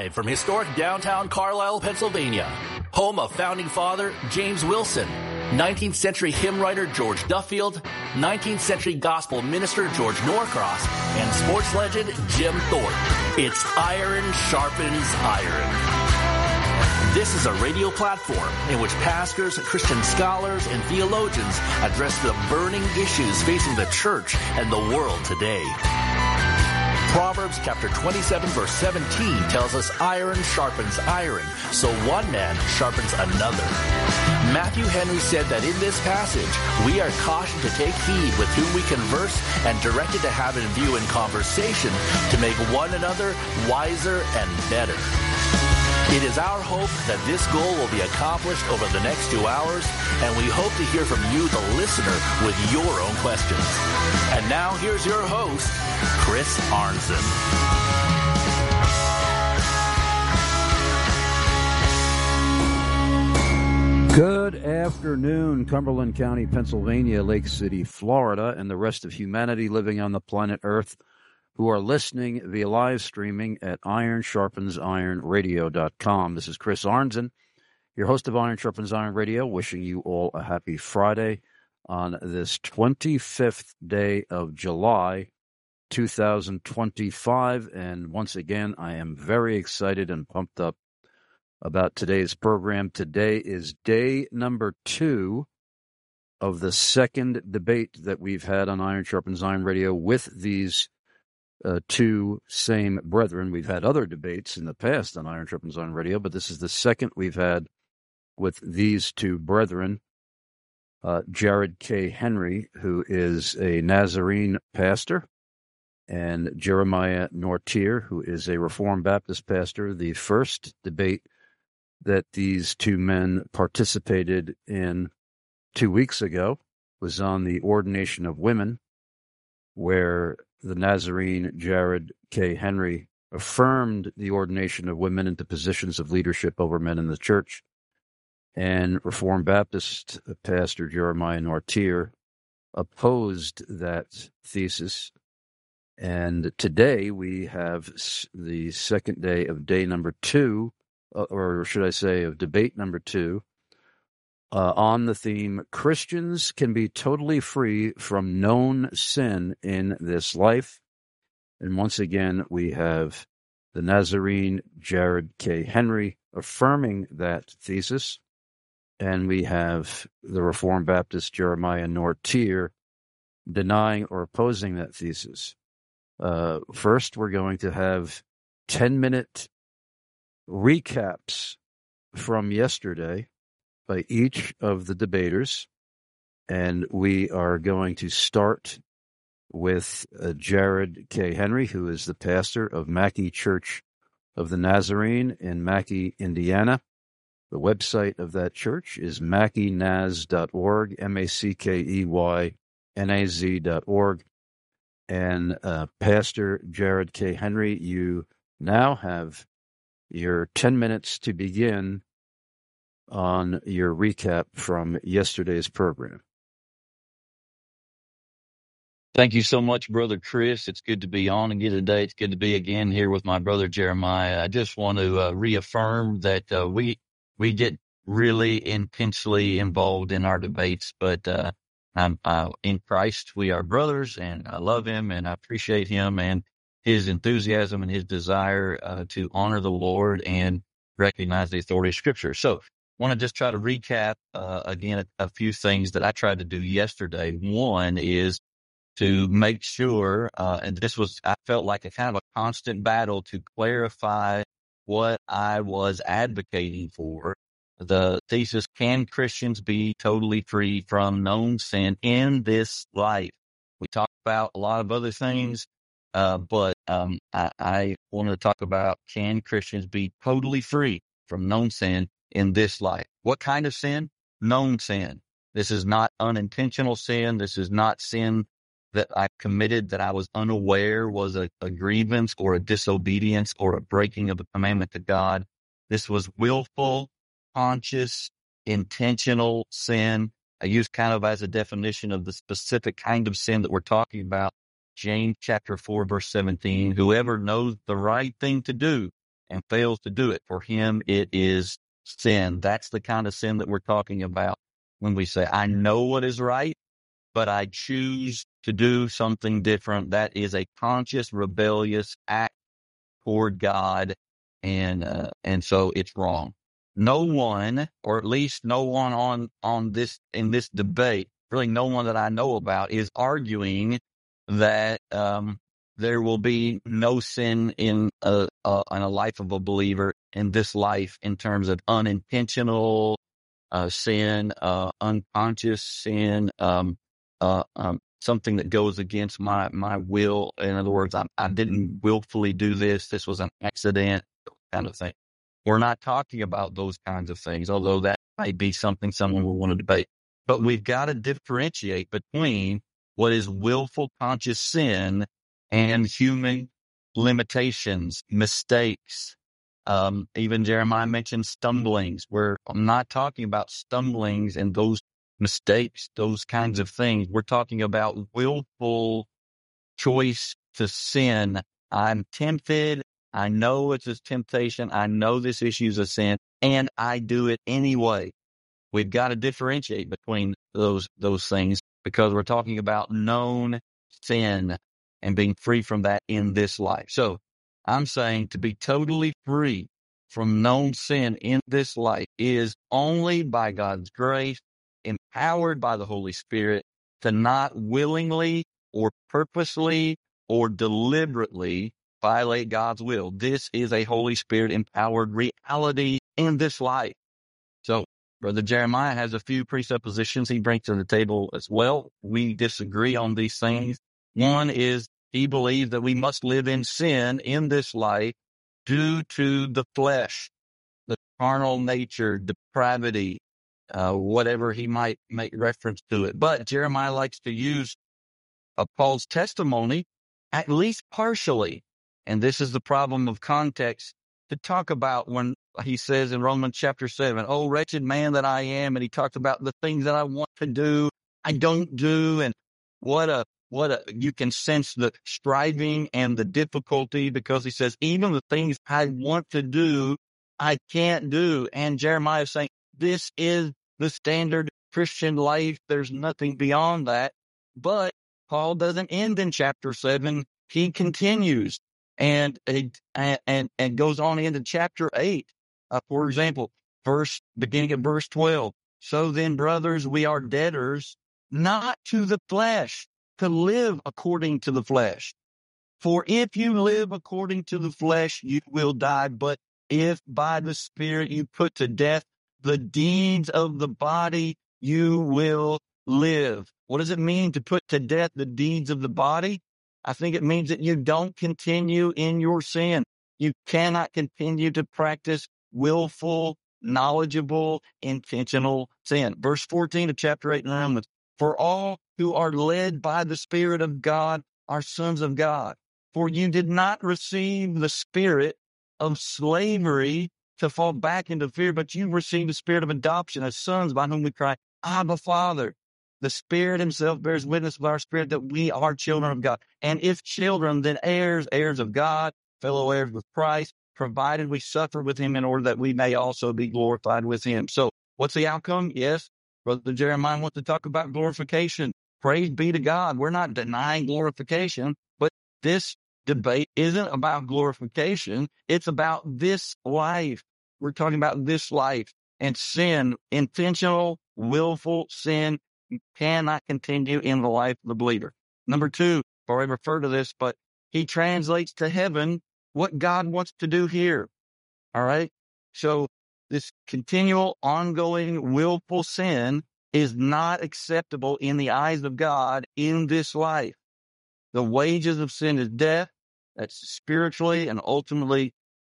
Live from historic downtown Carlisle, Pennsylvania, home of founding father James Wilson, 19th century hymn writer George Duffield, 19th century gospel minister George Norcross, and sports legend Jim Thorpe. It's Iron Sharpens Iron. This is a radio platform in which pastors, Christian scholars, and theologians address the burning issues facing the church and the world today. Proverbs chapter 27 verse 17 tells us iron sharpens iron, so one man sharpens another. Matthew Henry said that in this passage, we are cautioned to take heed with whom we converse and directed to have in view in conversation to make one another wiser and better. It is our hope that this goal will be accomplished over the next 2 hours, and we hope to hear from you, the listener, with your own questions. And now here's your host, Chris Arnzen. Good afternoon, Cumberland County, Pennsylvania, Lake City, Florida, and the rest of humanity living on the planet Earth who are listening via live streaming at ironsharpensironradio.com. This is Chris Arnzen, your host of Iron Sharpens Iron Radio, wishing you all a happy Friday on this 25th day of July, 2025. And once again, I am very excited and pumped up about today's program. Today is day number 2 of the second debate that we've had on Iron Sharpens Iron Radio with these two same brethren. We've had other debates in the past on Iron Sharpens Iron Radio, but this is the second we've had with these two brethren. Jared K. Henry, who is a Nazarene pastor, and Jeremiah Nortier, who is a Reformed Baptist pastor. The first debate that these two men participated in 2 weeks ago was on the ordination of women, where the Nazarene Jared K. Henry affirmed the ordination of women into positions of leadership over men in the church, and Reformed Baptist pastor Jeremiah Nortier opposed that thesis. And today we have the second day of day number 2, or should I say of debate number 2, on the theme, Christians can be totally free from known sin in this life. And once again, we have the Nazarene Jared K. Henry affirming that thesis, and we have the Reformed Baptist Jeremiah Nortier denying or opposing that thesis. First, we're going to have 10-minute recaps from yesterday by each of the debaters, and we are going to start with Jared K. Henry, who is the pastor of Mackey Church of the Nazarene in Mackey, Indiana. The website of that church is mackeynaz.org, MACKEYNAZ.org. And Pastor Jared K. Henry, you now have your 10 minutes to begin on your recap from yesterday's program. Thank you so much, Brother Chris. It's good to be on again today. It's good to be again here with my brother Jeremiah. I just want to reaffirm that we get really intensely involved in our debates, but I'm in Christ. We are brothers, and I love him, and I appreciate him and his enthusiasm and his desire to honor the Lord and recognize the authority of Scripture. So I want to just try to recap again a few things that I tried to do yesterday. One is to make sure, and I felt like a kind of a constant battle to clarify what I was advocating for. The thesis, can Christians be totally free from known sin in this life? We talked about a lot of other things, but I wanted to talk about, can Christians be totally free from known sin in this life? What kind of sin? Known sin. This is not unintentional sin. This is not sin that I committed that I was unaware was a grievance or a disobedience or a breaking of the commandment to God. This was willful, conscious, intentional sin. I use kind of as a definition of the specific kind of sin that we're talking about. James chapter 4, verse 17, whoever knows the right thing to do and fails to do it, for him it is sin. That's the kind of sin that we're talking about when we say, I know what is right, but I choose to do something different. That is a conscious, rebellious act toward God, and so it's wrong. No one, or at least no one on this, in this debate, really no one that I know about, is arguing that there will be no sin in a life of a believer in this life, in terms of unintentional sin, unconscious sin, something that goes against my will. In other words, I didn't willfully do this. This was an accident, kind of thing. We're not talking about those kinds of things, although that might be something someone will want to debate. But we've got to differentiate between what is willful conscious sin and human limitations, mistakes. Even Jeremiah mentioned stumblings, where I'm not talking about stumblings and those mistakes, those kinds of things. We're talking about willful choice to sin. I'm tempted. I know it's a temptation. I know this issue is a sin, and I do it anyway. We've got to differentiate between those things, because we're talking about known sin and being free from that in this life. So I'm saying to be totally free from known sin in this life is only by God's grace, empowered by the Holy Spirit, to not willingly or purposely or deliberately violate God's will. This is a Holy Spirit empowered reality in this life. So Brother Jeremiah has a few presuppositions he brings to the table as well. We disagree on these things. One is he believes that we must live in sin in this life due to the flesh, the carnal nature, depravity, whatever he might make reference to it. But Jeremiah likes to use Paul's testimony, at least partially. And this is the problem of context, to talk about when he says in Romans chapter 7, oh, wretched man that I am. And he talks about the things that I want to do, I don't do. And you can sense the striving and the difficulty, because he says, even the things I want to do, I can't do. And Jeremiah is saying, this is the standard Christian life. There's nothing beyond that. But Paul doesn't end in chapter 7. He continues and goes on into chapter 8. For example, beginning at verse 12. So then, brothers, we are debtors, not to the flesh, to live according to the flesh. For if you live according to the flesh, you will die. But if by the Spirit you put to death the deeds of the body, you will live. What does it mean to put to death the deeds of the body? I think it means that you don't continue in your sin. You cannot continue to practice willful, knowledgeable, intentional sin. Verse 14 of chapter 8 in Romans. For all who are led by the Spirit of God are sons of God. For you did not receive the spirit of slavery to fall back into fear, but you received the spirit of adoption as sons, by whom we cry, Abba, Father. The Spirit himself bears witness with our spirit that we are children of God. And if children, then heirs, heirs of God, fellow heirs with Christ, provided we suffer with him in order that we may also be glorified with him. So what's the outcome? Yes, Brother Jeremiah wants to talk about glorification. Praise be to God. We're not denying glorification, but this debate isn't about glorification. It's about this life. We're talking about this life and sin, intentional, willful sin. You cannot continue in the life of the believer. Number two, before I refer to this, but he translates to heaven what God wants to do here. All right. So this continual, ongoing, willful sin is not acceptable in the eyes of God in this life. The wages of sin is death. That's spiritually and ultimately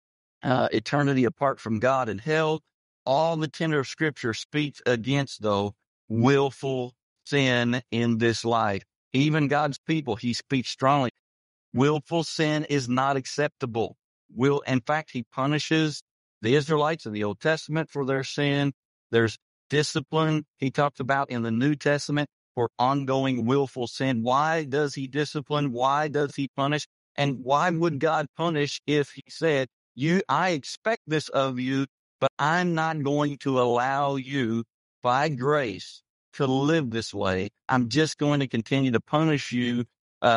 eternity apart from God in hell. All the tenor of Scripture speaks against, though, willful sin in this life. Even God's people, he speaks strongly. Willful sin is not acceptable. In fact, he punishes the Israelites in the Old Testament for their sin. There's discipline he talks about in the New Testament for ongoing willful sin. Why does he discipline? Why does he punish? And why would God punish if he said, I expect this of you, but I'm not going to allow you by grace to live this way. I'm just going to continue to punish you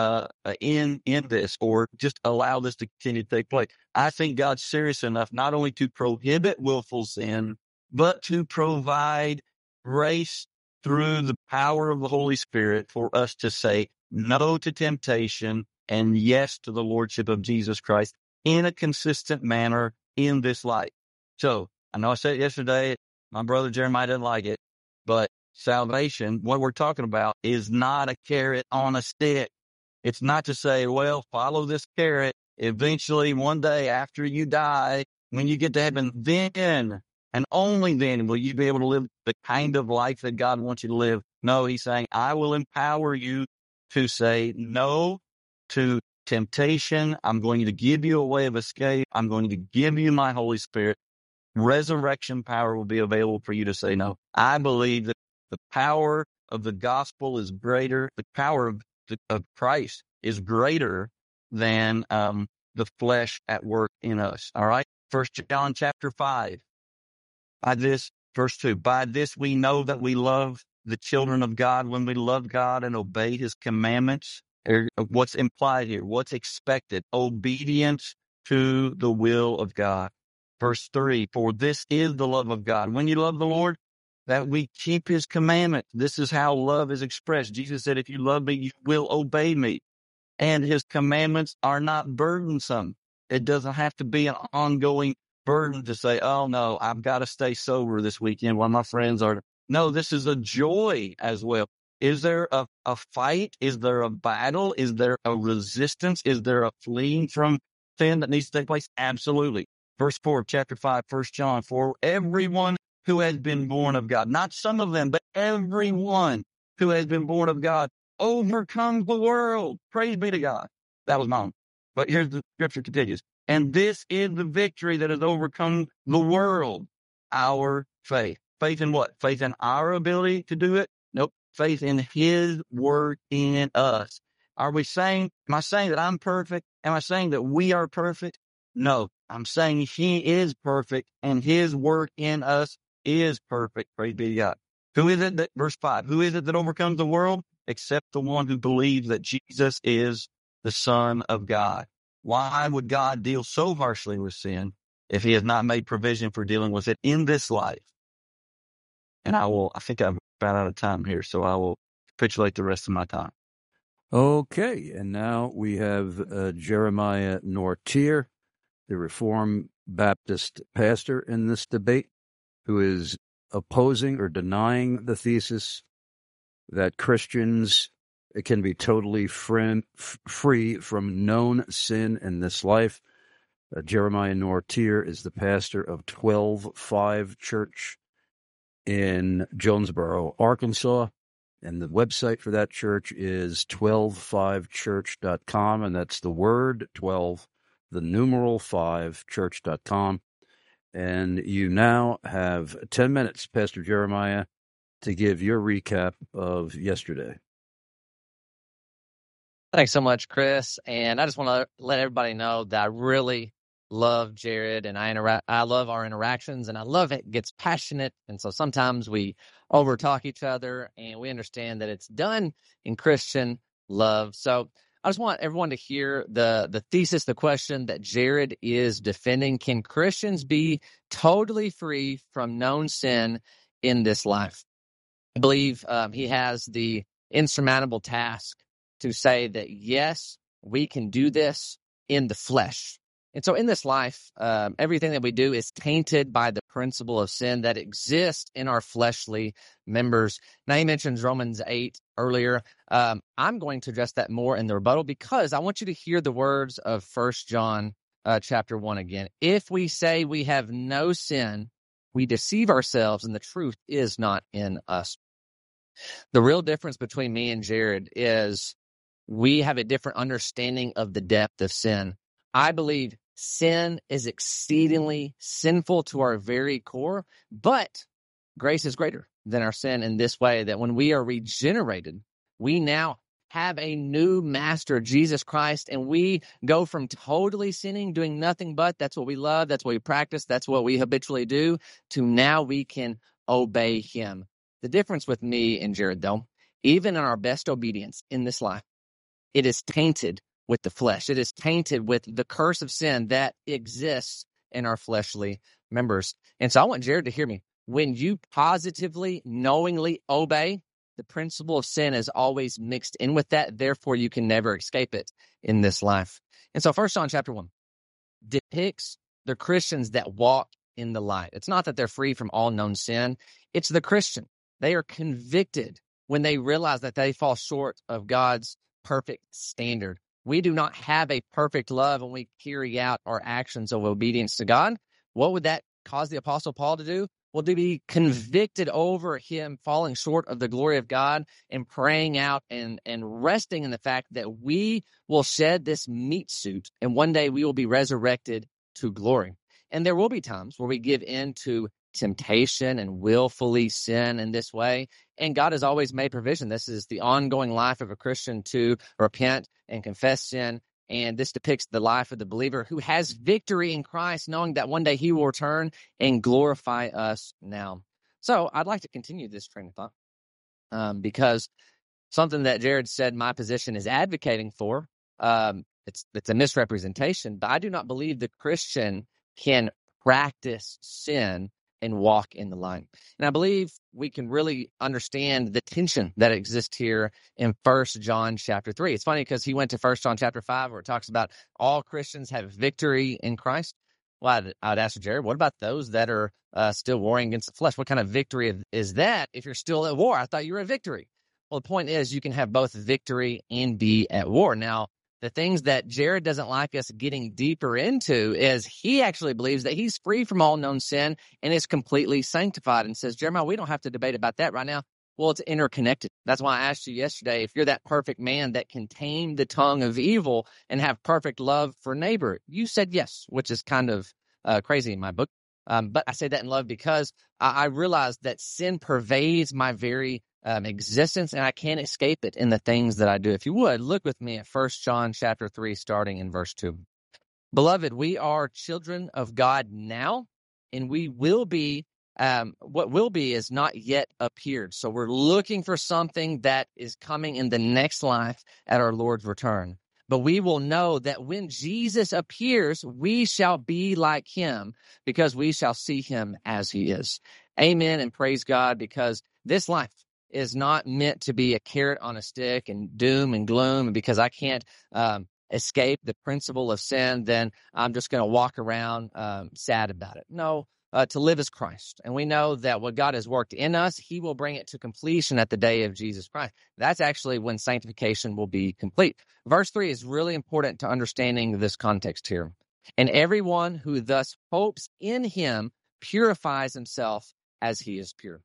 in this, or just allow this to continue to take place. I think God's serious enough not only to prohibit willful sin, but to provide grace through the power of the Holy Spirit for us to say no to temptation and yes to the Lordship of Jesus Christ in a consistent manner in this life. So I know I said it yesterday, my brother Jeremiah didn't like it, but salvation, what we're talking about, is not a carrot on a stick. It's not to say, well, follow this carrot. Eventually, one day after you die, when you get to heaven, then and only then will you be able to live the kind of life that God wants you to live. No, he's saying, I will empower you to say no to temptation. I'm going to give you a way of escape. I'm going to give you my Holy Spirit. Resurrection power will be available for you to say no. I believe that the power of the gospel is greater. The power of Christ is greater than the flesh at work in us. All right. 1 John chapter 5. By this, verse 2, by this we know that we love the children of God when we love God and obey his commandments. What's implied here? What's expected? Obedience to the will of God. Verse 3, for this is the love of God. When you love the Lord, that we keep his commandments. This is how love is expressed. Jesus said, if you love me, you will obey me. And his commandments are not burdensome. It doesn't have to be an ongoing burden to say, oh no, I've got to stay sober this weekend while my friends are. No, this is a joy as well. Is there a fight? Is there a battle? Is there a resistance? Is there a fleeing from sin that needs to take place? Absolutely. Verse 4 of chapter 5, 1 John, for everyone who has been born of God, not some of them, but everyone who has been born of God overcomes the world. Praise be to God. That was mine. But here's the scripture continues. And this is the victory that has overcome the world, our faith. Faith in what? Faith in our ability to do it? Nope. Faith in his work in us. Am I saying that I'm perfect? Am I saying that we are perfect? No, I'm saying he is perfect and his work in us is perfect. Praise be to God. Who is it that, verse 5, who is it that overcomes the world? Except the one who believes that Jesus is the Son of God. Why would God deal so harshly with sin if he has not made provision for dealing with it in this life? And I think I'm about out of time here, so I will capitulate the rest of my time. Okay, and now we have Jeremiah Nortier, the Reformed Baptist pastor in this debate, who is opposing or denying the thesis that Christians can be totally free from known sin in this life. Jeremiah Nortier is the pastor of 12-5 Church in Jonesboro, Arkansas, and the website for that church is 125church.com, and that's the word 12, the numeral 5, church.com. And you now have 10 minutes, Pastor Jeremiah, to give your recap of yesterday. Thanks so much, Chris. And I just want to let everybody know that I really love Jared, and I love our interactions, and I love it gets passionate. And so sometimes we overtalk each other, and we understand that it's done in Christian love. So I just want everyone to hear the thesis, the question that Jared is defending. Can Christians be totally free from known sin in this life? I believe he has the insurmountable task to say that, yes, we can do this in the flesh. And so in this life, everything that we do is tainted by the principle of sin that exists in our fleshly members. Now, he mentions Romans 8 earlier. I'm going to address that more in the rebuttal because I want you to hear the words of 1 John chapter 1 again. If we say we have no sin, we deceive ourselves and the truth is not in us. The real difference between me and Jared is we have a different understanding of the depth of sin. I believe sin is exceedingly sinful to our very core, but grace is greater than our sin in this way, that when we are regenerated, we now have a new master, Jesus Christ, and we go from totally sinning, doing nothing but, that's what we love, that's what we practice, that's what we habitually do, to now we can obey him. The difference with me and Jared, though, even in our best obedience in this life, it is tainted with the flesh. It is tainted with the curse of sin that exists in our fleshly members. And so I want Jared to hear me. When you positively, knowingly obey, the principle of sin is always mixed in with that. Therefore, you can never escape it in this life. And so 1 John chapter 1 depicts the Christians that walk in the light. It's not that they're free from all known sin. It's the Christian. They are convicted when they realize that they fall short of God's perfect standard. We do not have a perfect love when we carry out our actions of obedience to God. What would that cause the Apostle Paul to do? Well, to be convicted over him falling short of the glory of God and praying out and resting in the fact that we will shed this meat suit and one day we will be resurrected to glory. And there will be times where we give in to temptation and willfully sin in this way. And God has always made provision. This is the ongoing life of a Christian to repent and confess sin. And this depicts the life of the believer who has victory in Christ, knowing that one day he will return and glorify us now. So I'd like to continue this train of thought because something that Jared said my position is advocating for, it's a misrepresentation, but I do not believe the Christian can practice sin and walk in the light. And I believe we can really understand the tension that exists here in 1 John chapter 3. It's funny because he went to 1 John chapter 5 where it talks about all Christians have victory in Christ. Well, I'd ask Jared, what about those that are still warring against the flesh? What kind of victory is that if you're still at war? I thought you were at victory. Well, the point is you can have both victory and be at war. Now, the things that Jared doesn't like us getting deeper into is he actually believes that he's free from all known sin and is completely sanctified and says, Jeremiah, we don't have to debate about that right now. Well, it's interconnected. That's why I asked you yesterday, if you're that perfect man that can tame the tongue of evil and have perfect love for neighbor. You said yes, which is kind of crazy in my book. But I say that in love because I realize that sin pervades my very existence, and I can't escape it in the things that I do. If you would, look with me at 1 John chapter 3, starting in verse 2. Beloved, we are children of God now, and we will be, what will be is not yet appeared. So we're looking for something that is coming in the next life at our Lord's return. But we will know that when Jesus appears, we shall be like him because we shall see him as he is. Amen and praise God, because this life is not meant to be a carrot on a stick and doom and gloom. And because I can't escape the principle of sin, then I'm just going to walk around sad about it. No, to live is Christ. And we know that what God has worked in us, he will bring it to completion at the day of Jesus Christ. That's actually when sanctification will be complete. Verse 3 is really important to understanding this context here. And everyone who thus hopes in him purifies himself as he is pure.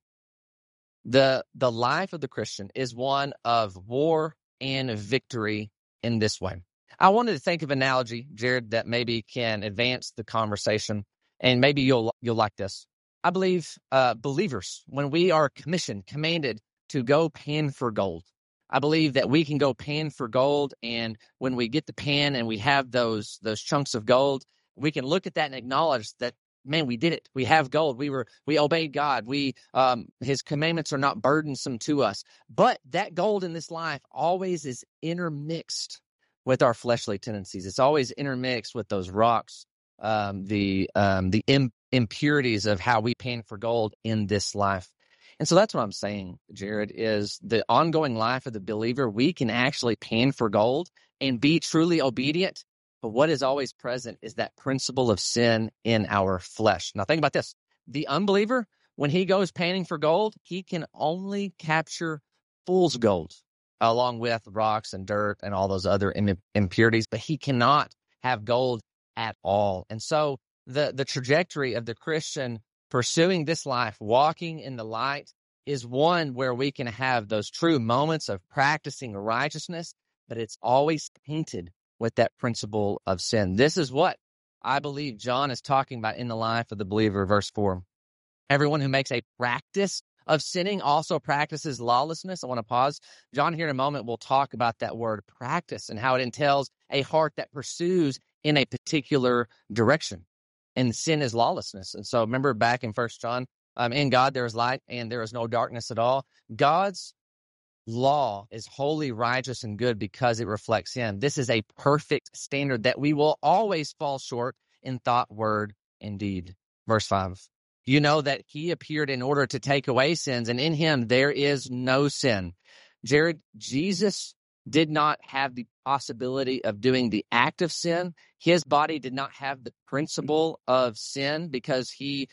The life of the Christian is one of war and victory in this way. I wanted to think of an analogy, Jared, that maybe can advance the conversation, and maybe you'll like this. I believe believers, when we are commanded to go pan for gold, I believe that we can go pan for gold, and when we get the pan and we have those chunks of gold, we can look at that and acknowledge that, man, we did it. We have gold. We obeyed God. His commandments are not burdensome to us. But that gold in this life always is intermixed with our fleshly tendencies. It's always intermixed with those rocks, the impurities of how we pan for gold in this life. And so that's what I'm saying, Jared, is the ongoing life of the believer. We can actually pan for gold and be truly obedient. But what is always present is that principle of sin in our flesh. Now think about this. The unbeliever, when he goes panning for gold, he can only capture fool's gold along with rocks and dirt and all those other impurities, but he cannot have gold at all. And so the trajectory of the Christian pursuing this life, walking in the light, is one where we can have those true moments of practicing righteousness, but it's always tainted with that principle of sin. This is what I believe John is talking about in the life of the believer, verse 4. Everyone who makes a practice of sinning also practices lawlessness. I want to pause. John, here in a moment, will talk about that word practice and how it entails a heart that pursues in a particular direction. And sin is lawlessness. And so remember back in 1 John, in God there is light and there is no darkness at all. God's law is holy, righteous, and good because it reflects him. This is a perfect standard that we will always fall short in thought, word, and deed. Verse 5. You know that he appeared in order to take away sins, and in him there is no sin. Jared, Jesus did not have the possibility of doing the act of sin. His body did not have the principle of sin because he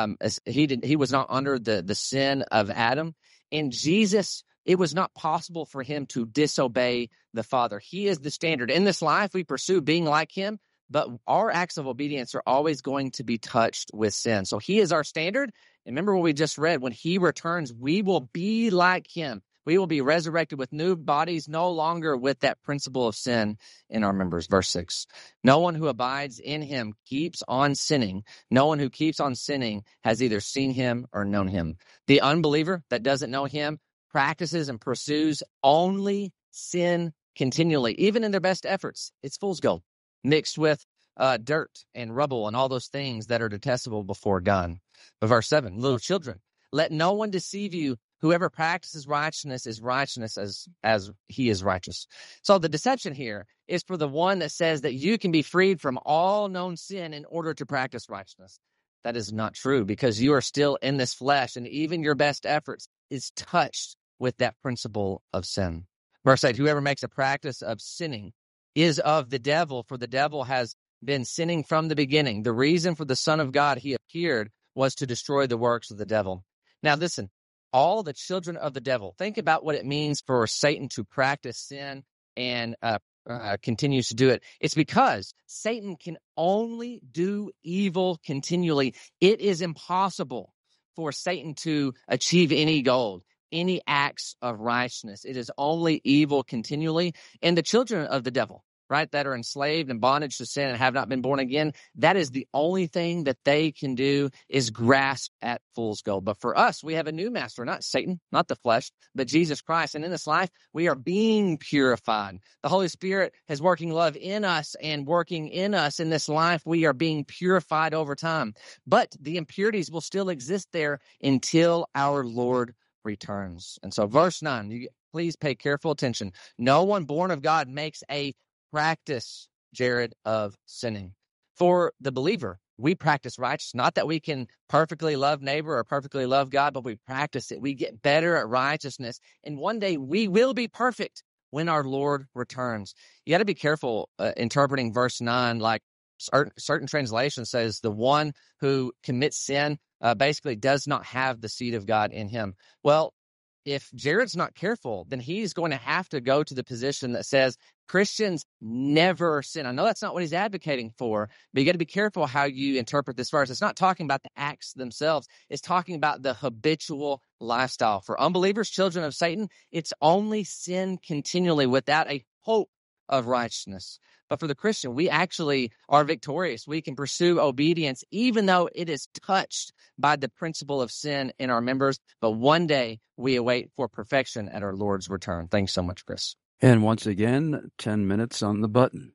was not under the sin of Adam. In Jesus, it was not possible for him to disobey the Father. He is the standard. In this life, we pursue being like him, but our acts of obedience are always going to be touched with sin. So he is our standard. And remember what we just read. When he returns, we will be like him. We will be resurrected with new bodies, no longer with that principle of sin in our members. Verse 6. No one who abides in him keeps on sinning. No one who keeps on sinning has either seen him or known him. The unbeliever that doesn't know him practices and pursues only sin continually, even in their best efforts. It's fool's gold, mixed with dirt and rubble and all those things that are detestable before God. But verse 7, little children, let no one deceive you. Whoever practices righteousness is righteousness as he is righteous. So the deception here is for the one that says that you can be freed from all known sin in order to practice righteousness. That is not true because you are still in this flesh, and even your best efforts is touched with that principle of sin. Verse 8, whoever makes a practice of sinning is of the devil, for the devil has been sinning from the beginning. The reason for the Son of God he appeared was to destroy the works of the devil. Now listen, all the children of the devil, think about what it means for Satan to practice sin and continues to do it. It's because Satan can only do evil continually. It is impossible for Satan to achieve any goal, any acts of righteousness. It is only evil continually. And the children of the devil, right, that are enslaved in bondage to sin and have not been born again, that is the only thing that they can do is grasp at fool's gold. But for us, we have a new master, not Satan, not the flesh, but Jesus Christ. And in this life, we are being purified. The Holy Spirit is working love in us and working in us. In this life, we are being purified over time. But the impurities will still exist there until our Lord returns. And so verse 9, please pay careful attention. No one born of God makes a practice, Jared, of sinning. For the believer, we practice righteousness. Not that we can perfectly love neighbor or perfectly love God, but we practice it. We get better at righteousness. And one day we will be perfect when our Lord returns. You got to be careful interpreting verse 9 like certain translation says the one who commits sin basically does not have the seed of God in him. Well, if Jared's not careful, then he's going to have to go to the position that says Christians never sin. I know that's not what he's advocating for, but you got to be careful how you interpret this verse. It's not talking about the acts themselves. It's talking about the habitual lifestyle. For unbelievers, children of Satan, it's only sin continually without a hope of righteousness. But for the Christian, we actually are victorious. We can pursue obedience, even though it is touched by the principle of sin in our members. But one day we await for perfection at our Lord's return. Thanks so much, Chris. And once again, 10 minutes on the button.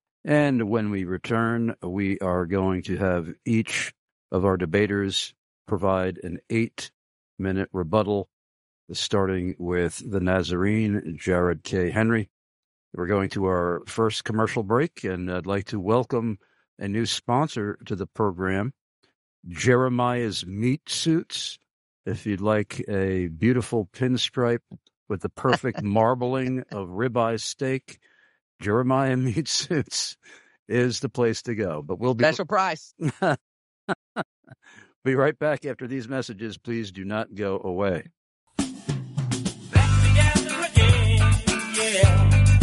And when we return, we are going to have each of our debaters provide an 8-minute rebuttal, starting with the Nazarene, Jared K. Henry. We're going to our first commercial break, and I'd like to welcome a new sponsor to the program, Jeremiah's Meat Suits. If you'd like a beautiful pinstripe with the perfect marbling of ribeye steak, Jeremiah Meat Suits is the place to go. But we'll be special price. Be right back after these messages. Please do not go away. Back together again, yeah.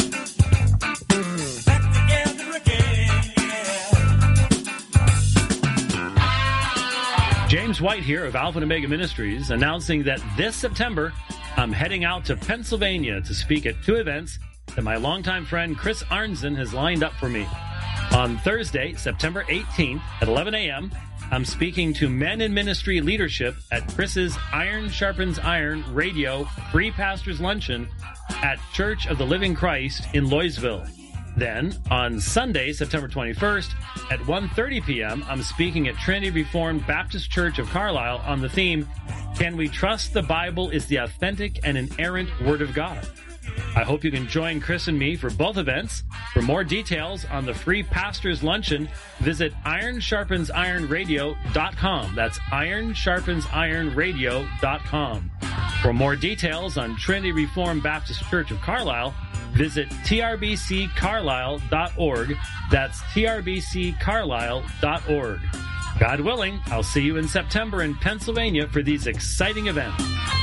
James White here of Alpha and Omega Ministries, announcing that this September, I'm heading out to Pennsylvania to speak at 2 events that my longtime friend Chris Arnzen has lined up for me. On Thursday, September 18th at 11 a.m., I'm speaking to men in ministry leadership at Chris's Iron Sharpens Iron Radio Free Pastors Luncheon at Church of the Living Christ in Loysville. Then, on Sunday, September 21st, at 1:30 p.m., I'm speaking at Trinity Reformed Baptist Church of Carlisle on the theme, Can We Trust the Bible is the Authentic and Inerrant Word of God? I hope you can join Chris and me for both events. For more details on the Free Pastors Luncheon, visit ironsharpensironradio.com. That's ironsharpensironradio.com. For more details on Trinity Reformed Baptist Church of Carlisle, visit trbccarlisle.org. That's trbccarlisle.org. God willing, I'll see you in September in Pennsylvania for these exciting events.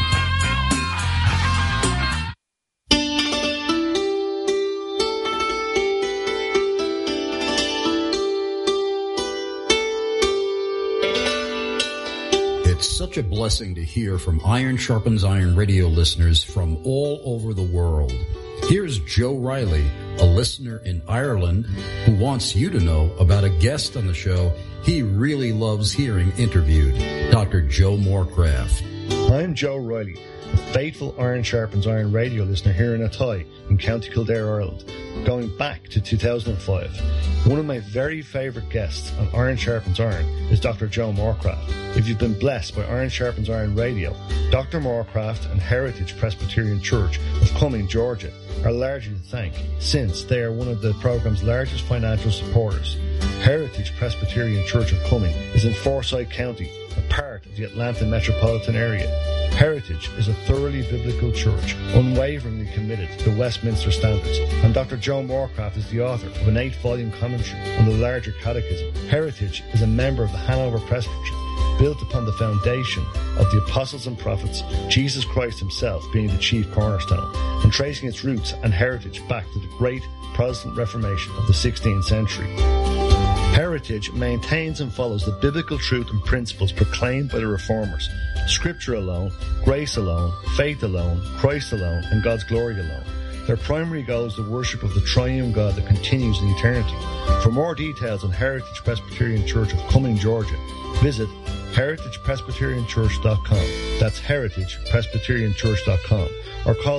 It's such a blessing to hear from Iron Sharpens Iron radio listeners from all over the world. Here's Joe Riley, a listener in Ireland, who wants you to know about a guest on the show he really loves hearing interviewed, Dr. Joe Morecraft. I'm Joe Riley, a faithful Iron Sharpens Iron radio listener here in Athy in County Kildare, Ireland, going back to 2005. One of my very favourite guests on Iron Sharpens Iron is Dr. Joe Morecraft. If you've been blessed by Iron Sharpens Iron radio, Dr. Morecraft and Heritage Presbyterian Church of Cumming, Georgia, are largely to thank, since they are one of the programme's largest financial supporters. Heritage Presbyterian Church of Cumming is in Forsyth County, a part of the Atlanta metropolitan area. Heritage is a thoroughly biblical church, unwaveringly committed to the Westminster Standards, and Dr. Joe Morecraft is the author of an 8-volume commentary on the larger catechism. Heritage is a member of the Hanover Presbytery, built upon the foundation of the apostles and prophets, Jesus Christ himself being the chief cornerstone, and tracing its roots and heritage back to the great Protestant Reformation of the 16th century. Heritage maintains and follows the biblical truth and principles proclaimed by the Reformers. Scripture alone, grace alone, faith alone, Christ alone, and God's glory alone. Their primary goal is the worship of the triune God that continues in eternity. For more details on Heritage Presbyterian Church of Cumming, Georgia, visit heritagepresbyterianchurch.com. That's heritagepresbyterianchurch.com. Or call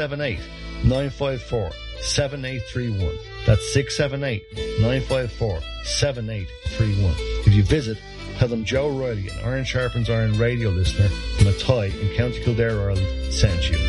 678-954-7831. That's 678-954-7831. If you visit, tell them Joe Riley, an Iron Sharpens Iron radio listener from Athy in County Kildare, Ireland, sent you.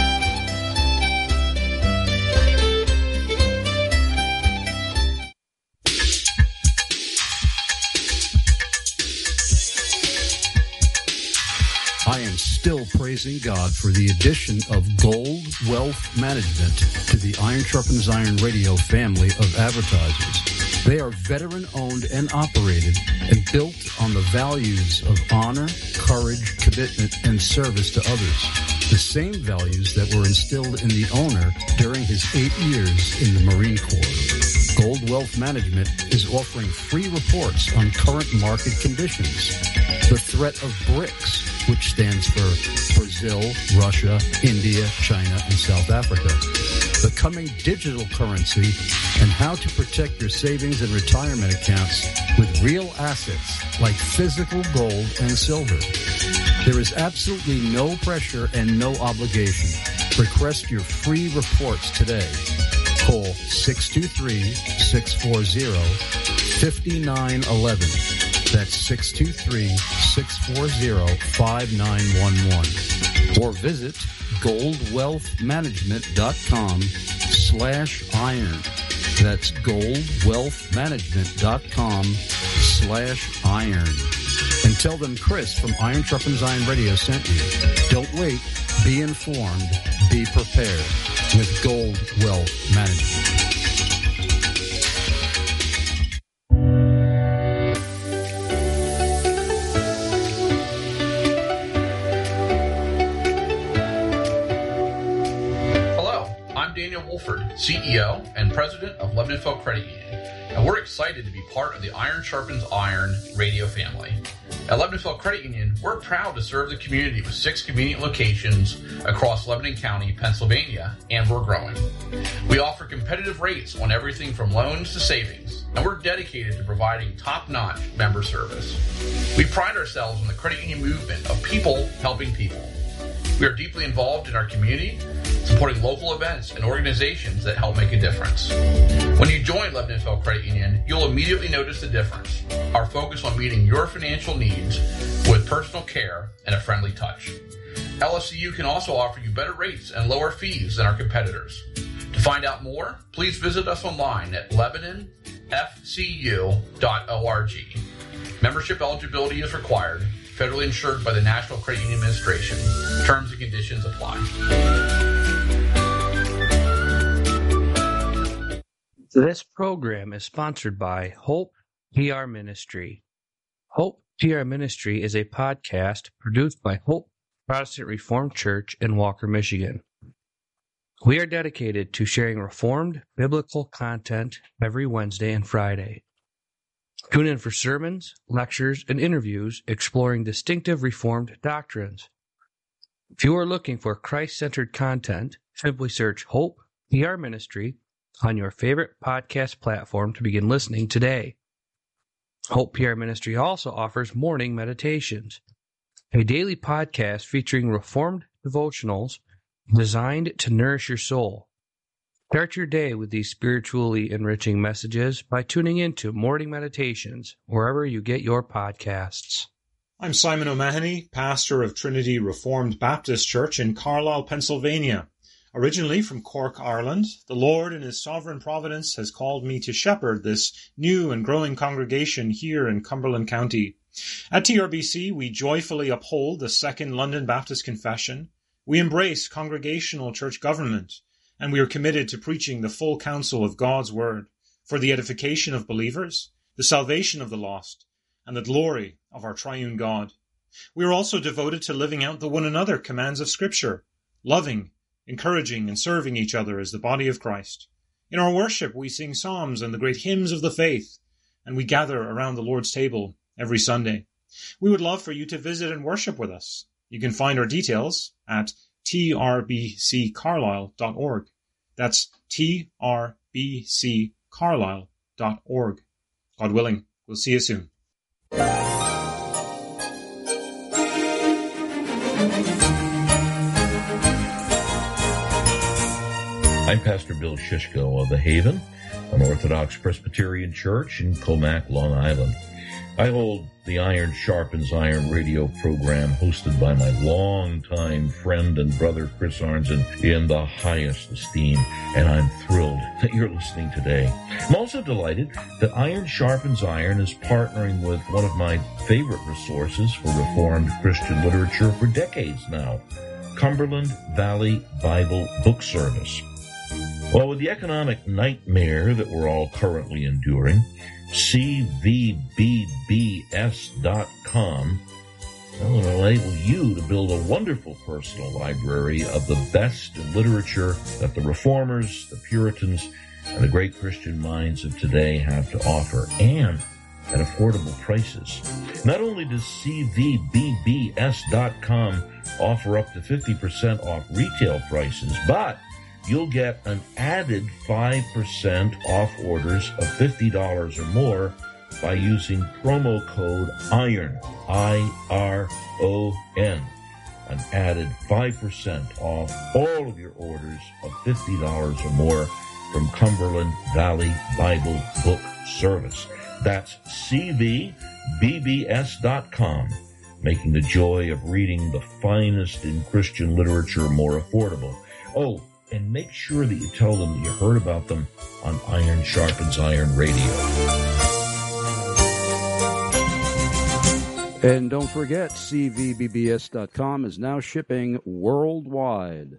I am still praising God for the addition of Gold Wealth Management to the Iron Sharpens Iron radio family of advertisers. They are veteran-owned and operated and built on the values of honor, courage, commitment, and service to others. The same values that were instilled in the owner during his 8 years in the Marine Corps. Gold Wealth Management is offering free reports on current market conditions. The threat of BRICS, which stands for Brazil, Russia, India, China, and South Africa. The coming digital currency and how to protect your savings and retirement accounts with real assets like physical gold and silver. There is absolutely no pressure and no obligation. Request your free reports today. Call 623-640-5911. That's 623-640-5911. Or visit goldwealthmanagement.com/iron. That's goldwealthmanagement.com/iron. And tell them Chris from Iron Sharpens Iron Radio sent you. Don't wait. Be informed. Be prepared with Gold Wealth Management. Wolford, CEO and President of Lebanon Folk Credit Union, and we're excited to be part of the Iron Sharpens Iron radio family. At Lebanon Credit Union, we're proud to serve the community with 6 convenient locations across Lebanon County, Pennsylvania, and we're growing. We offer competitive rates on everything from loans to savings, and we're dedicated to providing top-notch member service. We pride ourselves on the credit union movement of people helping people. We are deeply involved in our community, supporting local events and organizations that help make a difference. When you join Lebanon Credit Union, you'll immediately notice the difference. Our focus on meeting your financial needs with personal care and a friendly touch. LFCU can also offer you better rates and lower fees than our competitors. To find out more, please visit us online at LebanonFCU.org. Membership eligibility is required. Federally insured by the National Credit Union Administration. Terms and conditions apply. This program is sponsored by Hope PR Ministry. Hope PR Ministry is a podcast produced by Hope Protestant Reformed Church in Walker, Michigan. We are dedicated to sharing Reformed biblical content every Wednesday and Friday. Tune in for sermons, lectures, and interviews exploring distinctive Reformed doctrines. If you are looking for Christ-centered content, simply search Hope PR Ministry on your favorite podcast platform to begin listening today. Hope PR Ministry also offers morning meditations, a daily podcast featuring Reformed devotionals designed to nourish your soul. Start your day with these spiritually enriching messages by tuning into Morning Meditations wherever you get your podcasts. I'm Simon O'Mahony, pastor of Trinity Reformed Baptist Church in Carlisle, Pennsylvania. Originally from Cork, Ireland, the Lord in His sovereign providence has called me to shepherd this new and growing congregation here in Cumberland County. At TRBC, we joyfully uphold the Second London Baptist Confession. We embrace congregational church government, and we are committed to preaching the full counsel of God's Word for the edification of believers, the salvation of the lost, and the glory of our triune God. We are also devoted to living out the one another commands of Scripture, loving, encouraging, and serving each other as the body of Christ. In our worship, we sing psalms and the great hymns of the faith, and we gather around the Lord's table every Sunday. We would love for you to visit and worship with us. You can find our details at trbccarlisle.org. That's trbccarlisle.org. God willing, we'll see you soon. I'm Pastor Bill Shishko of The Haven, an Orthodox Presbyterian church in Comac, Long Island. I hold the Iron Sharpens Iron radio program hosted by my longtime friend and brother Chris Arnzen in the highest esteem, and I'm thrilled that you're listening today. I'm also delighted that Iron Sharpens Iron is partnering with one of my favorite resources for Reformed Christian literature for decades now, Cumberland Valley Bible Book Service. Well, with the economic nightmare that we're all currently enduring, CVBBS.com will enable you to build a wonderful personal library of the best in literature that the Reformers, the Puritans, and the great Christian minds of today have to offer, and at affordable prices. Not only does CVBBS.com offer up to 50% off retail prices, but you'll get an added 5% off orders of $50 or more by using promo code IRON, I-R-O-N. An added 5% off all of your orders of $50 or more from Cumberland Valley Bible Book Service. That's CVBBS.com, making the joy of reading the finest in Christian literature more affordable. Oh, and make sure that you tell them that you heard about them on Iron Sharpens Iron Radio. And don't forget, CVBBS.com is now shipping worldwide.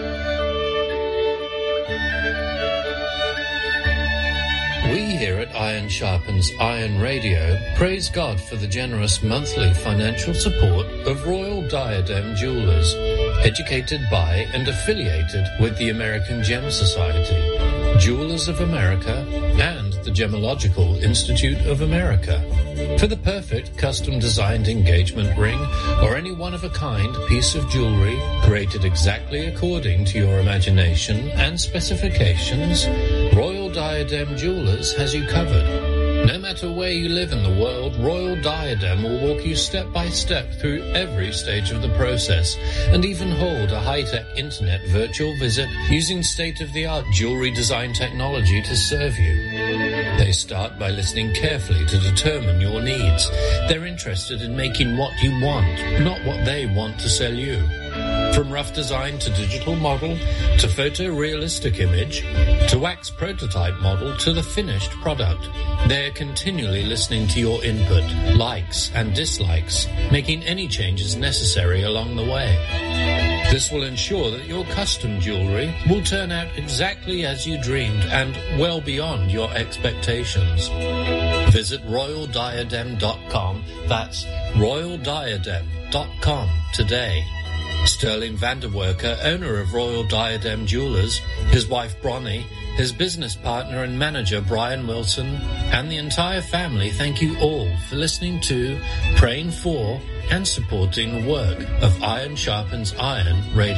We here at Iron Sharpens Iron Radio praise God for the generous monthly financial support of Royal Diadem Jewelers, educated by and affiliated with the American Gem Society, Jewelers of America, and the Gemological Institute of America. For the perfect custom-designed engagement ring or any one-of-a-kind piece of jewelry created exactly according to your imagination and specifications, Royal Diadem Jewelers has you covered. No matter where you live in the world, Royal Diadem will walk you step by step through every stage of the process and even hold a high-tech internet virtual visit using state-of-the-art jewelry design technology to serve you. They start by listening carefully to determine your needs. They're interested in making what you want, not what they want to sell you. From rough design to digital model, to photorealistic image, to wax prototype model, to the finished product, they're continually listening to your input, likes and dislikes, making any changes necessary along the way. This will ensure that your custom jewelry will turn out exactly as you dreamed and well beyond your expectations. Visit royaldiadem.com. That's royaldiadem.com today. Sterling Vanderwerker, owner of Royal Diadem Jewelers, his wife Bronnie, his business partner and manager Brian Wilson, and the entire family thank you all for listening to, praying for, and supporting the work of Iron Sharpens Iron Radio.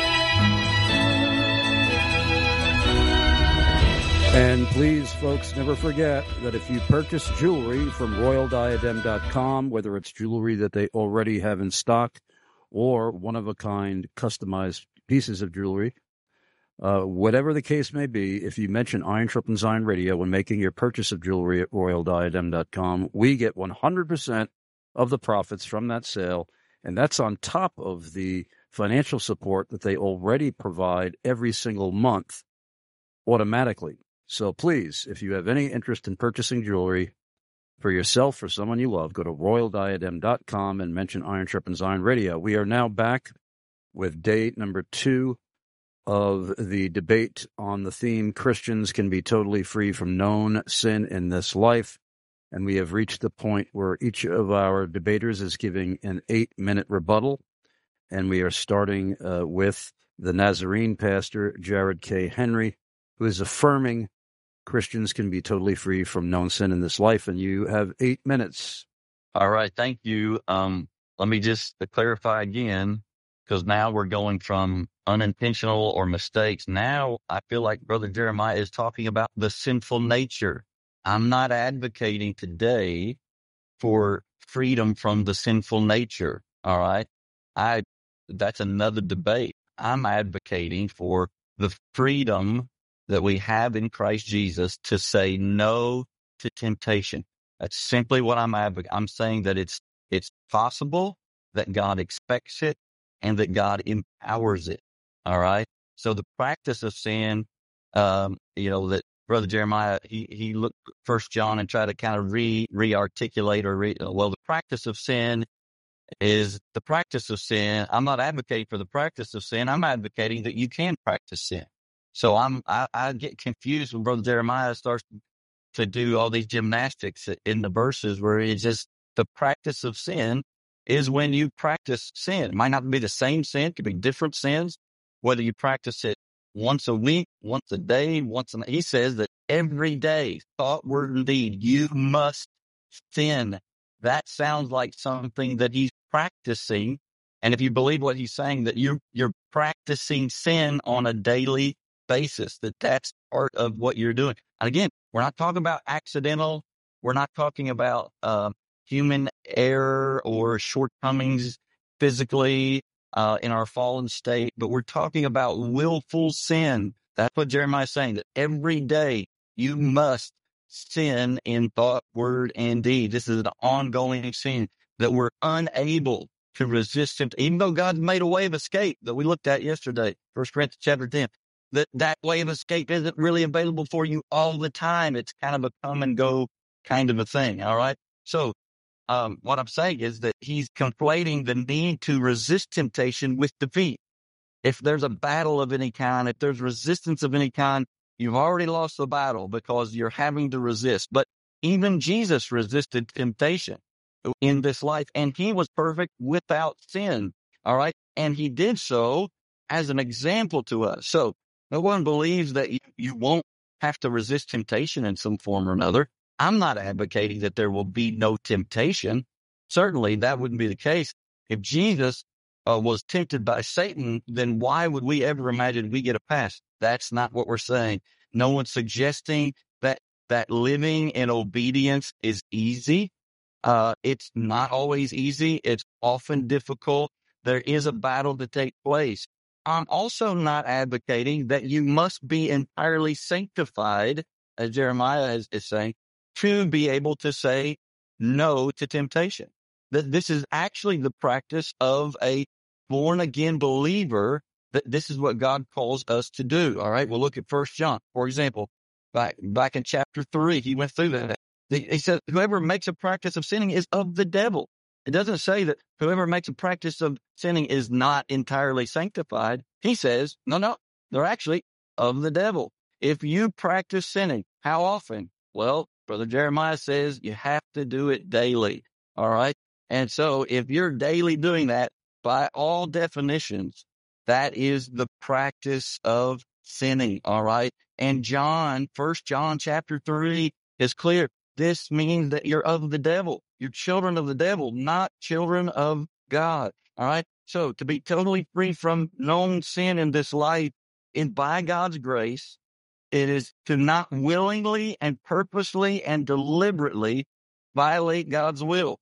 And please, folks, never forget that if you purchase jewelry from royaldiadem.com, whether it's jewelry that they already have in stock or one-of-a-kind customized pieces of jewelry, whatever the case may be, if you mention Iron Sharpens Iron Radio when making your purchase of jewelry at royaldiadem.com, we get 100% of the profits from that sale, and that's on top of the financial support that they already provide every single month automatically. So please, if you have any interest in purchasing jewelry for yourself or someone you love, go to royaldiadem.com and mention Iron Sharpens Iron Radio. We are now back with day number 2 of the debate on the theme, Christians can be totally free from known sin in this life. And we have reached the point where each of our debaters is giving an 8-minute rebuttal. And we are starting with the Nazarene pastor, Jared K. Henry, who is affirming Christians can be totally free from known sin in this life. And you have 8 minutes. All right. Thank you. Let me just clarify again, because now we're going from unintentional or mistakes. Now I feel like Brother Jeremiah is talking about the sinful nature. I'm not advocating today for freedom from the sinful nature. All right. That's another debate. I'm advocating for the freedom that we have in Christ Jesus to say no to temptation. That's simply what I'm advocating. I'm saying that it's possible, that God expects it, and that God empowers it. All right. So the practice of sin, that Brother Jeremiah, he looked at 1 John and tried to kind of re-articulate the practice of sin is the practice of sin. I'm not advocating for the practice of sin. I'm advocating that you can practice sin. So I get confused when Brother Jeremiah starts to do all these gymnastics in the verses where it's just the practice of sin is when you practice sin. It might not be the same sin. It could be different sins, whether you practice it once a week, once a day, he says that every day, thought, word, and deed, you must sin. That sounds like something that he's practicing. And if you believe what he's saying, that you're practicing sin on a daily basis, that's part of what you're doing. And again, we're not talking about accidental. We're not talking about human error or shortcomings physically in our fallen state, but we're talking about willful sin. That's what Jeremiah is saying, that every day you must sin in thought, word, and deed. This is an ongoing sin that we're unable to resist him, even though God made a way of escape that we looked at yesterday, 1 Corinthians chapter 10. That way of escape isn't really available for you all the time. It's kind of a come and go kind of a thing. All right. So what I'm saying is that he's conflating the need to resist temptation with defeat. If there's a battle of any kind, if there's resistance of any kind, you've already lost the battle because you're having to resist. But Even Jesus resisted temptation in this life, and he was perfect without sin. All right. And he did so as an example to us. So no one believes that you won't have to resist temptation in some form or another. I'm not advocating that there will be no temptation. Certainly that wouldn't be the case. If Jesus was tempted by Satan, then why would we ever imagine we get a pass? That's not what we're saying. No one's suggesting that living in obedience is easy. It's not always easy. It's often difficult. There is a battle to take place. I'm also not advocating that you must be entirely sanctified, as Jeremiah is saying, to be able to say no to temptation. That this is actually the practice of a born-again believer, that this is what God calls us to do. All right, we'll look at 1 John, for example. Back in chapter 3, he went through that. He said, whoever makes a practice of sinning is of the devil. It doesn't say that whoever makes a practice of sinning is not entirely sanctified. He says, no, they're actually of the devil. If you practice sinning, how often? Well, Brother Jeremiah says you have to do it daily. All right. And so if you're daily doing that, by all definitions, that is the practice of sinning. All right. And 1 John chapter 3 is clear. This means that you're of the devil. You're children of the devil, not children of God. All right. So to be totally free from known sin in this life, by God's grace, it is to not willingly and purposely and deliberately violate God's will.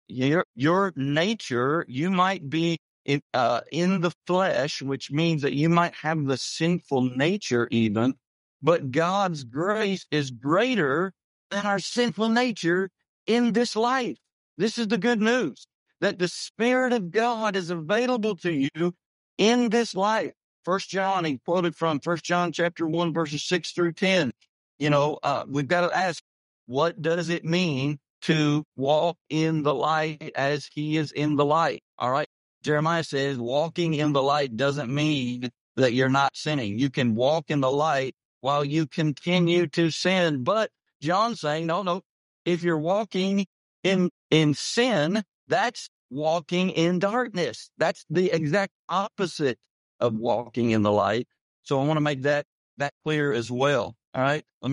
Your nature, you might be in the flesh, which means that you might have the sinful nature even, but God's grace is greater than our sinful nature in this life. This is the good news, that the Spirit of God is available to you in this life. 1 John, he quoted from 1 John chapter 1, verses 6 through 10. We've got to ask, what does it mean to walk in the light as he is in the light? All right. Jeremiah says walking in the light doesn't mean that you're not sinning. You can walk in the light while you continue to sin. But John's saying, no, if you're walking in sin, that's walking in darkness. That's the exact opposite of walking in the light. So I want to make that clear as well. All right. Let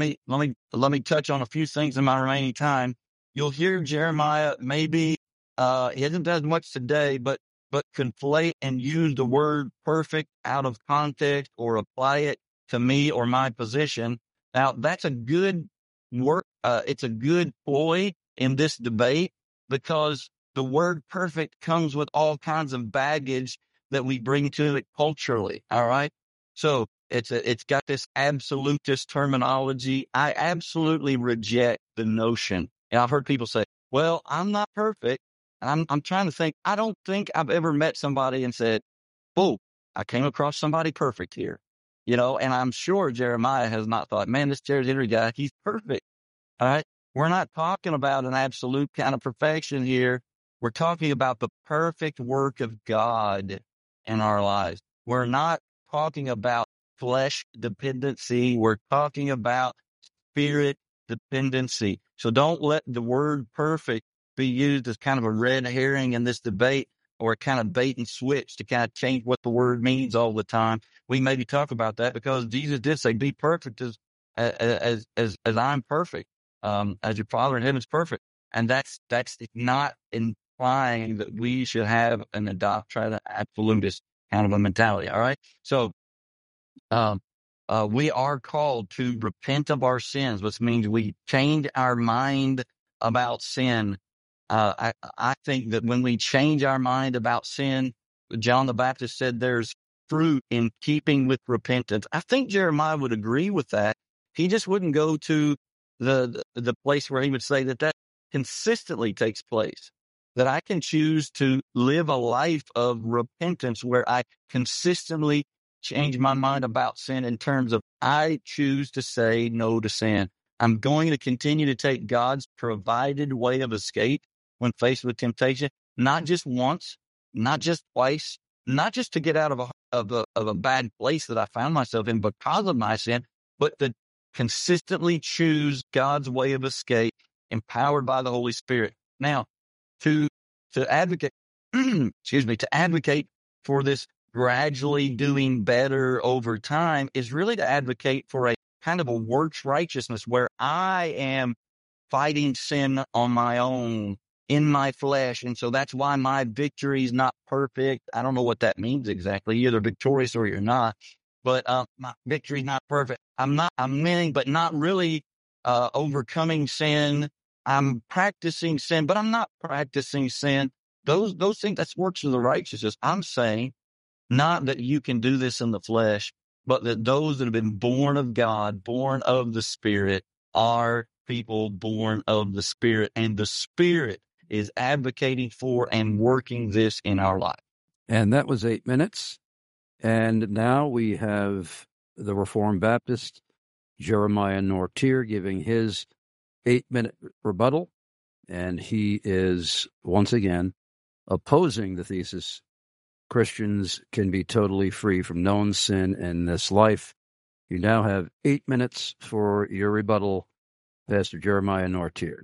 me touch on a few things in my remaining time. You'll hear Jeremiah maybe he hasn't done much today, but conflate and use the word perfect out of context or apply it to me or my position. Now that's a good work. It's a good ploy in this debate, because the word perfect comes with all kinds of baggage that we bring to it culturally. All right. So it's got this absolutist terminology. I absolutely reject the notion. And I've heard people say, well, I'm not perfect. And I'm trying to think, I don't think I've ever met somebody and said, oh, I came across somebody perfect here. And I'm sure Jeremiah has not thought, man, this Jared Henry guy, he's perfect. All right. We're not talking about an absolute kind of perfection here. We're talking about the perfect work of God in our lives. We're not talking about flesh dependency. We're talking about spirit dependency. So don't let the word perfect be used as kind of a red herring in this debate, or a kind of bait and switch to kind of change what the word means all the time. We maybe talk about that because Jesus did say, be perfect as I'm perfect, as your Father in heaven is perfect. And that's not implying that we should have an absolutist kind of a mentality. All right. So, we are called to repent of our sins, which means we change our mind about sin. I think that when we change our mind about sin, John the Baptist said there's fruit in keeping with repentance. I think Jeremiah would agree with that. He just wouldn't go to the place where he would say that consistently takes place, that I can choose to live a life of repentance where I consistently change my mind about sin in terms of I choose to say no to sin. I'm going to continue to take God's provided way of escape when faced with temptation, not just once, not just twice, not just to get out of a bad place that I found myself in because of my sin, but to consistently choose God's way of escape empowered by the Holy Spirit. Now, to advocate, to advocate for this gradually doing better over time is really to advocate for a kind of a works righteousness where I am fighting sin on my own in my flesh. And so that's why my victory is not perfect. I don't know what that means exactly. You're either victorious or you're not, but my victory is not perfect. I'm winning, but not really overcoming sin. I'm practicing sin, but I'm not practicing sin. Those things, that's works of the righteousness. I'm saying not that you can do this in the flesh, but that those that have been born of God, born of the Spirit, are people born of the Spirit, and the Spirit is advocating for and working this in our life. And that was 8 minutes. And now we have the Reformed Baptist, Jeremiah Nortier, giving his 8-minute rebuttal. And he is, once again, opposing the thesis Christians can be totally free from known sin in this life. You now have 8 minutes for your rebuttal, Pastor Jeremiah Nortier.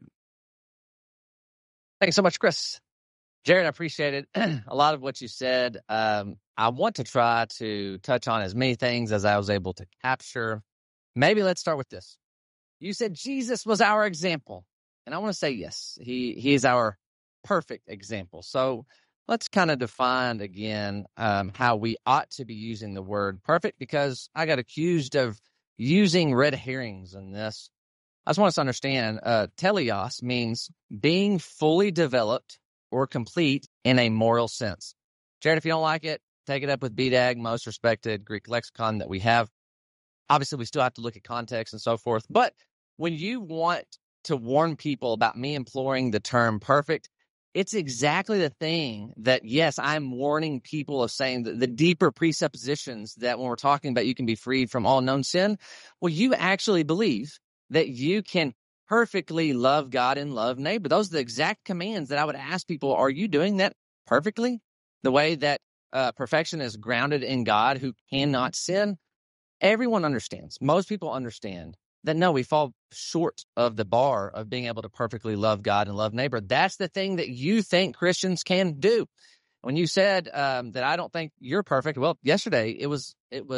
Thanks so much, Chris. Jared, I appreciate it. A lot of what you said. I want to try to touch on as many things as I was able to capture. Maybe let's start with this. You said Jesus was our example. And I want to say, yes, he is our perfect example. So let's kind of define again how we ought to be using the word perfect, because I got accused of using red herrings in this. I just want us to understand, teleos means being fully developed or complete in a moral sense. Jared, if you don't like it, take it up with BDAG, most respected Greek lexicon that we have. Obviously, we still have to look at context and so forth. But when you want to warn people about me employing the term perfect, it's exactly the thing that, yes, I'm warning people of saying that the deeper presuppositions that when we're talking about you can be freed from all known sin, well, you actually believe that you can perfectly love God and love neighbor. Those are the exact commands that I would ask people. Are you doing that perfectly? The way that perfection is grounded in God who cannot sin. Everyone understands. Most people understand that, no, we fall short of the bar of being able to perfectly love God and love neighbor. That's the thing that you think Christians can do. When you said that I don't think you're perfect, well, yesterday it was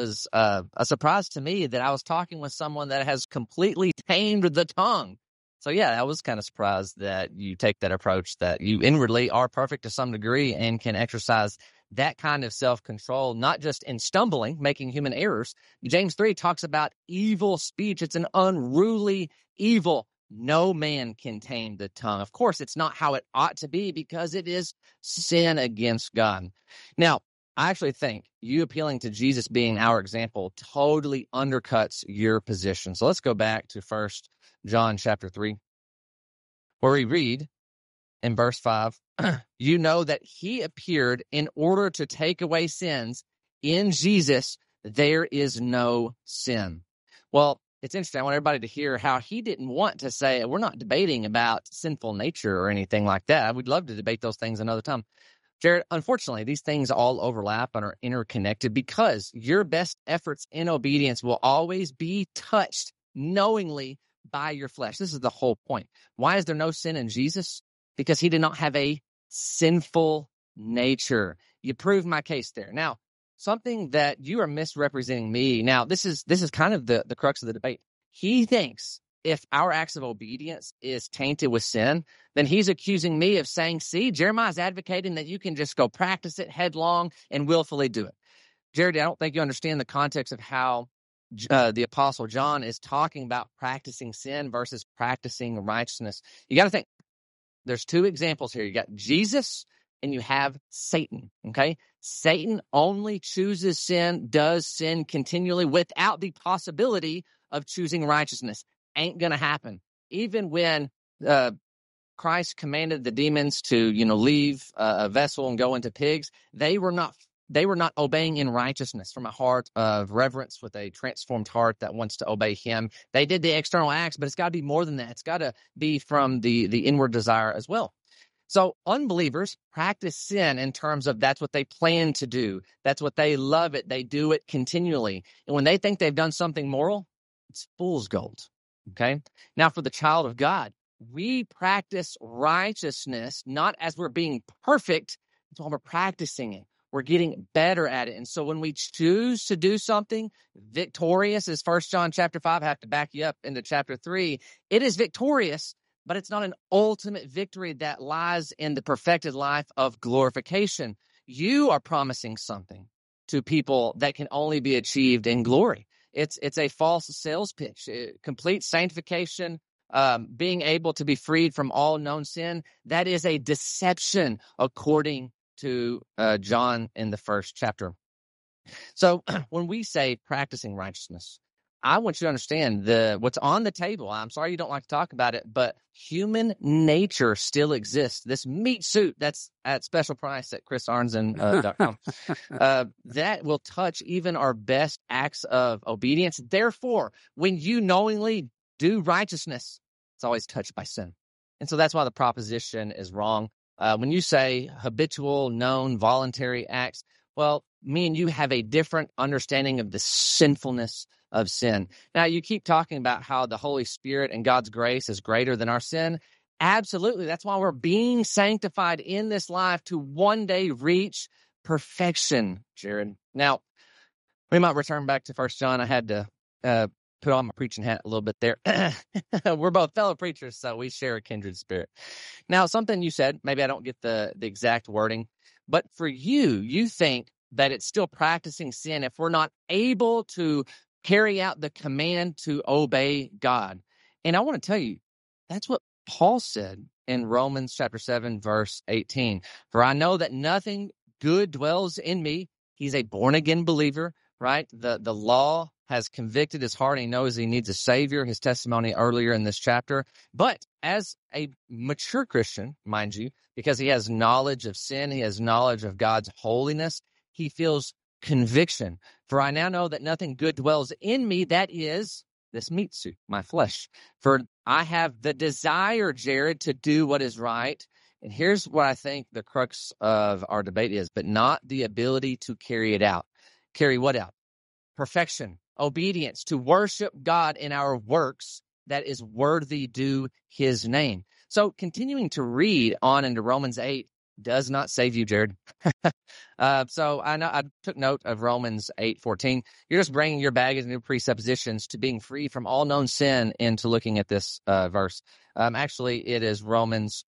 a surprise to me that I was talking with someone that has completely tamed the tongue. So, yeah, I was kind of surprised that you take that approach, that you inwardly are perfect to some degree and can exercise that kind of self-control, not just in stumbling, making human errors. James 3 talks about evil speech. It's an unruly evil. No man can tame the tongue. Of course, it's not how it ought to be because it is sin against God. Now, I actually think you appealing to Jesus being our example totally undercuts your position. So let's go back to 1 John chapter 3, where we read in verse 5, you know that he appeared in order to take away sins. In Jesus, there is no sin. Well, it's interesting. I want everybody to hear how he didn't want to say, we're not debating about sinful nature or anything like that. We'd love to debate those things another time. Jared, unfortunately, these things all overlap and are interconnected because your best efforts in obedience will always be touched knowingly by your flesh. This is the whole point. Why is there no sin in Jesus? Because he did not have a sinful nature. You prove my case there. Now, something that you are misrepresenting me. Now, this is kind of the crux of the debate. He thinks if our acts of obedience is tainted with sin, then he's accusing me of saying, see, Jeremiah's advocating that you can just go practice it headlong and willfully do it. Jared, I don't think you understand the context of how the Apostle John is talking about practicing sin versus practicing righteousness. You got to think, there's two examples here. You got Jesus and you have Satan, okay? Satan only chooses sin, does sin continually without the possibility of choosing righteousness. Ain't going to happen. Even when Christ commanded the demons to, leave a vessel and go into pigs, they were not obeying in righteousness from a heart of reverence with a transformed heart that wants to obey him. They did the external acts, but it's got to be more than that. It's got to be from the inward desire as well. So unbelievers practice sin in terms of that's what they plan to do. That's what they love it. They do it continually. And when they think they've done something moral, it's fool's gold. Okay. Now for the child of God, we practice righteousness, not as we're being perfect, it's while we're practicing it. We're getting better at it. And so when we choose to do something victorious, as 1 John chapter 5, I have to back you up into chapter 3, it is victorious, but it's not an ultimate victory that lies in the perfected life of glorification. You are promising something to people that can only be achieved in glory. It's a false sales pitch. Complete sanctification, being able to be freed from all known sin, that is a deception according to John in the first chapter. So when we say practicing righteousness, I want you to understand what's on the table. I'm sorry you don't like to talk about it, but human nature still exists. This meat suit that's at special price at chrisarnson.com, that will touch even our best acts of obedience. Therefore, when you knowingly do righteousness, it's always touched by sin. And so that's why the proposition is wrong. When you say habitual, known, voluntary acts, well, me and you have a different understanding of the sinfulness of sin. Now, you keep talking about how the Holy Spirit and God's grace is greater than our sin. Absolutely. That's why we're being sanctified in this life to one day reach perfection, Jared. Now, we might return back to 1 John. I had to put on my preaching hat a little bit there. We're both fellow preachers, so we share a kindred spirit. Now, something you said, maybe I don't get the exact wording, but for you think that it's still practicing sin if we're not able to carry out the command to obey God. And I want to tell you, that's what Paul said in Romans chapter 7, verse 18. For I know that nothing good dwells in me. He's a born-again believer, right? The law has convicted his heart. And he knows he needs a savior, his testimony earlier in this chapter. But as a mature Christian, mind you, because he has knowledge of sin, he has knowledge of God's holiness, he feels conviction. For I now know that nothing good dwells in me, that is this meat suit, my flesh. For I have the desire, Jared, to do what is right. And here's what I think the crux of our debate is, but not the ability to carry it out. Carry what out? Perfection, obedience, to worship God in our works that is worthy due his name. So continuing to read on into Romans 8 does not save you, Jared. So I know I took note of Romans 8:14. You're just bringing your baggage and new presuppositions to being free from all known sin into looking at this verse. Actually, it is Romans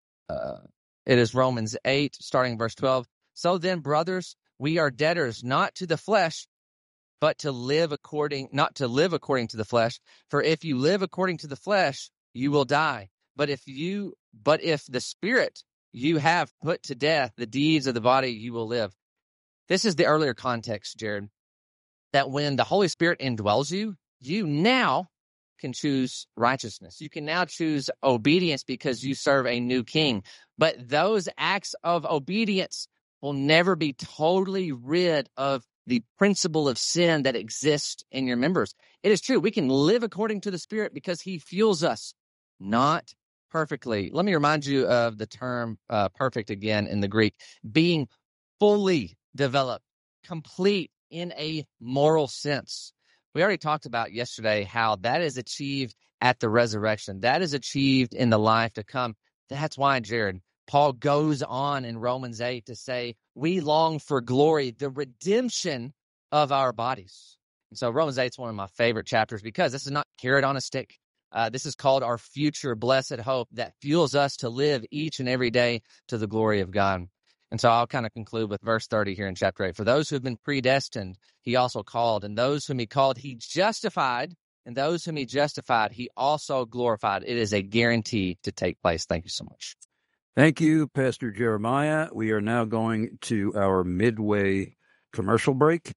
8, starting verse 12. So then, brothers, we are debtors not to the flesh, but not to live according to the flesh. For if you live according to the flesh, you will die. But if the Spirit you have put to death the deeds of the body, you will live. This is the earlier context, Jared, that when the Holy Spirit indwells you, you now can choose righteousness. You can now choose obedience because you serve a new king. But those acts of obedience will never be totally rid of the principle of sin that exists in your members. It is true. We can live according to the Spirit because he fuels us, not perfectly. Let me remind you of the term perfect again in the Greek, being fully developed, complete in a moral sense. We already talked about yesterday how that is achieved at the resurrection. That is achieved in the life to come. That's why, Jared, Paul goes on in Romans 8 to say, we long for glory, the redemption of our bodies. And so Romans 8 is one of my favorite chapters because this is not carrot on a stick. This is called our future blessed hope that fuels us to live each and every day to the glory of God. And so I'll kind of conclude with verse 30 here in chapter 8. For those who have been predestined, he also called. And those whom he called, he justified. And those whom he justified, he also glorified. It is a guarantee to take place. Thank you so much. Thank you, Pastor Jeremiah. We are now going to our midway commercial break.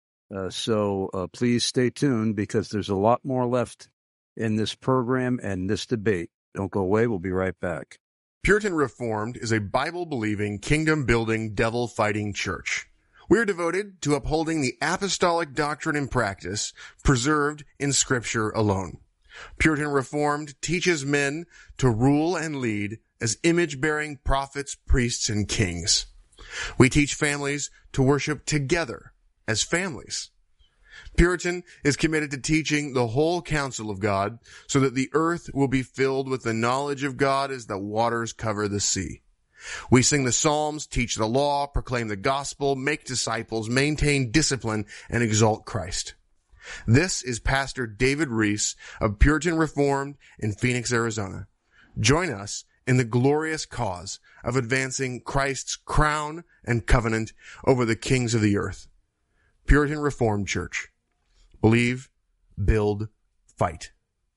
So please stay tuned because there's a lot more left in this program and this debate. Don't go away. We'll be right back. Puritan Reformed is a Bible-believing, kingdom-building, devil-fighting church. We are devoted to upholding the apostolic doctrine and practice preserved in Scripture alone. Puritan Reformed teaches men to rule and lead as image-bearing prophets, priests, and kings. We teach families to worship together as families. Puritan is committed to teaching the whole counsel of God so that the earth will be filled with the knowledge of God as the waters cover the sea. We sing the Psalms, teach the law, proclaim the gospel, make disciples, maintain discipline, and exalt Christ. This is Pastor David Reese of Puritan Reformed in Phoenix, Arizona. Join us in the glorious cause of advancing Christ's crown and covenant over the kings of the earth. Puritan Reformed Church. Believe, build, fight.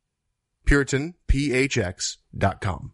PuritanPHX.com.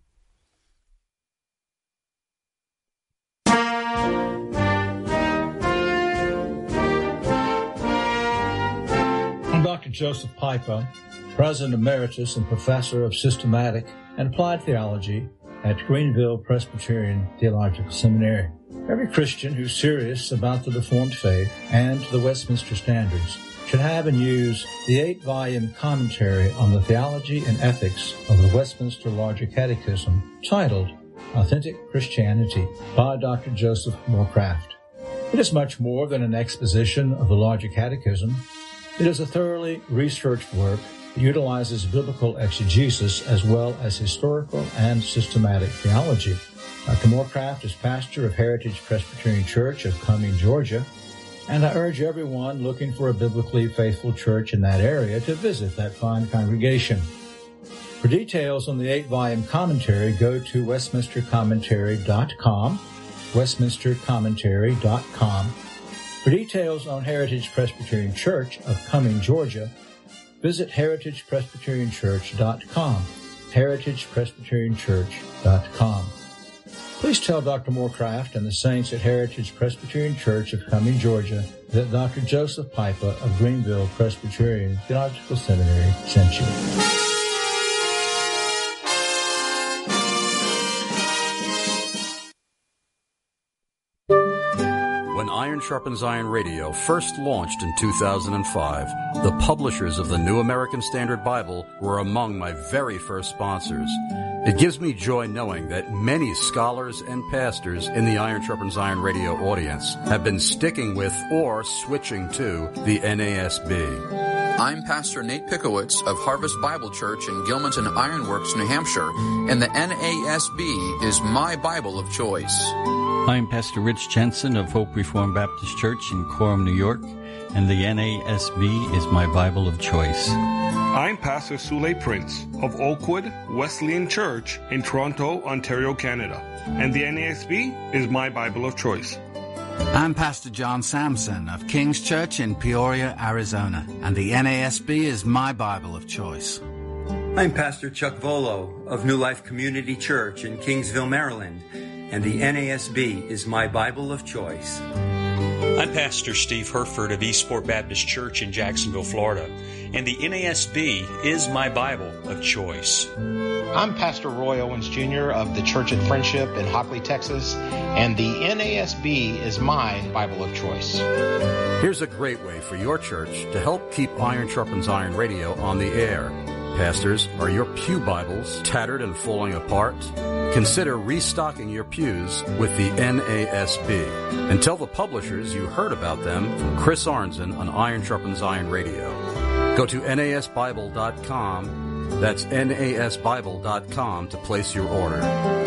I'm Dr. Joseph Piper, President Emeritus and Professor of Systematic and Applied Theology at Greenville Presbyterian Theological Seminary. Every Christian who's serious about the Reformed faith and the Westminster Standards should have and use the 8-volume commentary on the theology and ethics of the Westminster Larger Catechism titled Authentic Christianity by Dr. Joseph Moorcraft. It is much more than an exposition of the Larger Catechism. It is a thoroughly researched work that utilizes biblical exegesis as well as historical and systematic theology. Dr. Moorcraft is pastor of Heritage Presbyterian Church of Cumming, Georgia, and I urge everyone looking for a biblically faithful church in that area to visit that fine congregation. For details on the 8-volume commentary, go to westminstercommentary.com, westminstercommentary.com. For details on Heritage Presbyterian Church of Cumming, Georgia, visit heritagepresbyterianchurch.com, heritagepresbyterianchurch.com. Please tell Dr. Moorcraft and the saints at Heritage Presbyterian Church of Cumming, Georgia, that Dr. Joseph Piper of Greenville Presbyterian Theological Seminary sent you. When Iron Sharpens Iron Radio first launched in 2005, the publishers of the New American Standard Bible were among my very first sponsors. It gives me joy knowing that many scholars and pastors in the Iron Sharpens Iron Radio audience have been sticking with or switching to the NASB. I'm Pastor Nate Pickowitz of Harvest Bible Church in Gilmanton Ironworks, New Hampshire, and the NASB is my Bible of choice. I'm Pastor Rich Jensen of Hope Reformed Baptist Church in Coram, New York, and the NASB is my Bible of choice. I'm Pastor Sule Prince of Oakwood Wesleyan Church in Toronto, Ontario, Canada, and the NASB is my Bible of choice. I'm Pastor John Sampson of King's Church in Peoria, Arizona, and the NASB is my Bible of choice. I'm Pastor Chuck Volo of New Life Community Church in Kingsville, Maryland, and the NASB is my Bible of choice. I'm Pastor Steve Herford of Eastport Baptist Church in Jacksonville, Florida, and the NASB is my Bible of choice. I'm Pastor Roy Owens Jr. of the Church of Friendship in Hockley, Texas, and the NASB is my Bible of choice. Here's a great way for your church to help keep Iron Sharpens Iron Radio on the air. Pastors, are your pew Bibles tattered and falling apart? Consider restocking your pews with the NASB. And tell the publishers you heard about them from Chris Arnzen on Iron Sharpens Iron Radio. Go to nasbible.com. That's nasbible.com to place your order.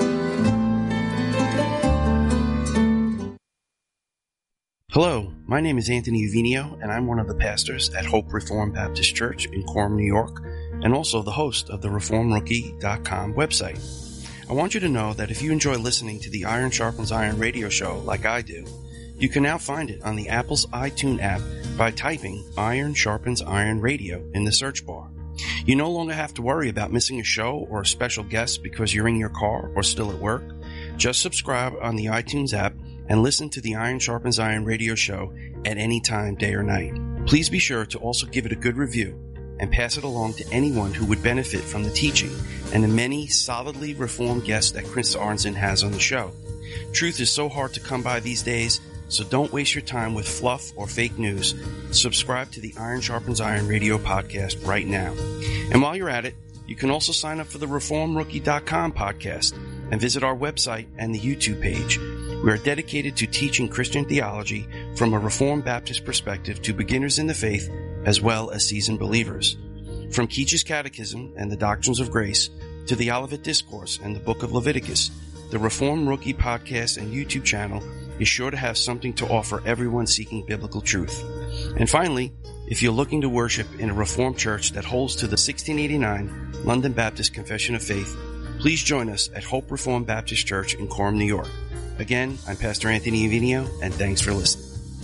Hello, my name is Anthony Uvinio, and I'm one of the pastors at Hope Reformed Baptist Church in Coram, New York, and also the host of the ReformRookie.com website. I want you to know that if you enjoy listening to the Iron Sharpens Iron radio show like I do, you can now find it on the Apple's iTunes app by typing Iron Sharpens Iron Radio in the search bar. You no longer have to worry about missing a show or a special guest because you're in your car or still at work. Just subscribe on the iTunes app and listen to the Iron Sharpens Iron radio show at any time, day or night. Please be sure to also give it a good review and pass it along to anyone who would benefit from the teaching and the many solidly reformed guests that Chris Arnzen has on the show. Truth is so hard to come by these days, so don't waste your time with fluff or fake news. Subscribe to the Iron Sharpens Iron radio podcast right now. And while you're at it, you can also sign up for the ReformRookie.com podcast and visit our website and the YouTube page. We are dedicated to teaching Christian theology from a Reformed Baptist perspective to beginners in the faith as well as seasoned believers. From Keach's Catechism and the Doctrines of Grace to the Olivet Discourse and the Book of Leviticus, the Reformed Rookie podcast and YouTube channel is sure to have something to offer everyone seeking biblical truth. And finally, if you're looking to worship in a Reformed church that holds to the 1689 London Baptist Confession of Faith, please join us at Hope Reformed Baptist Church in Coram, New York. Again, I'm Pastor Anthony Uvinio, and thanks for listening.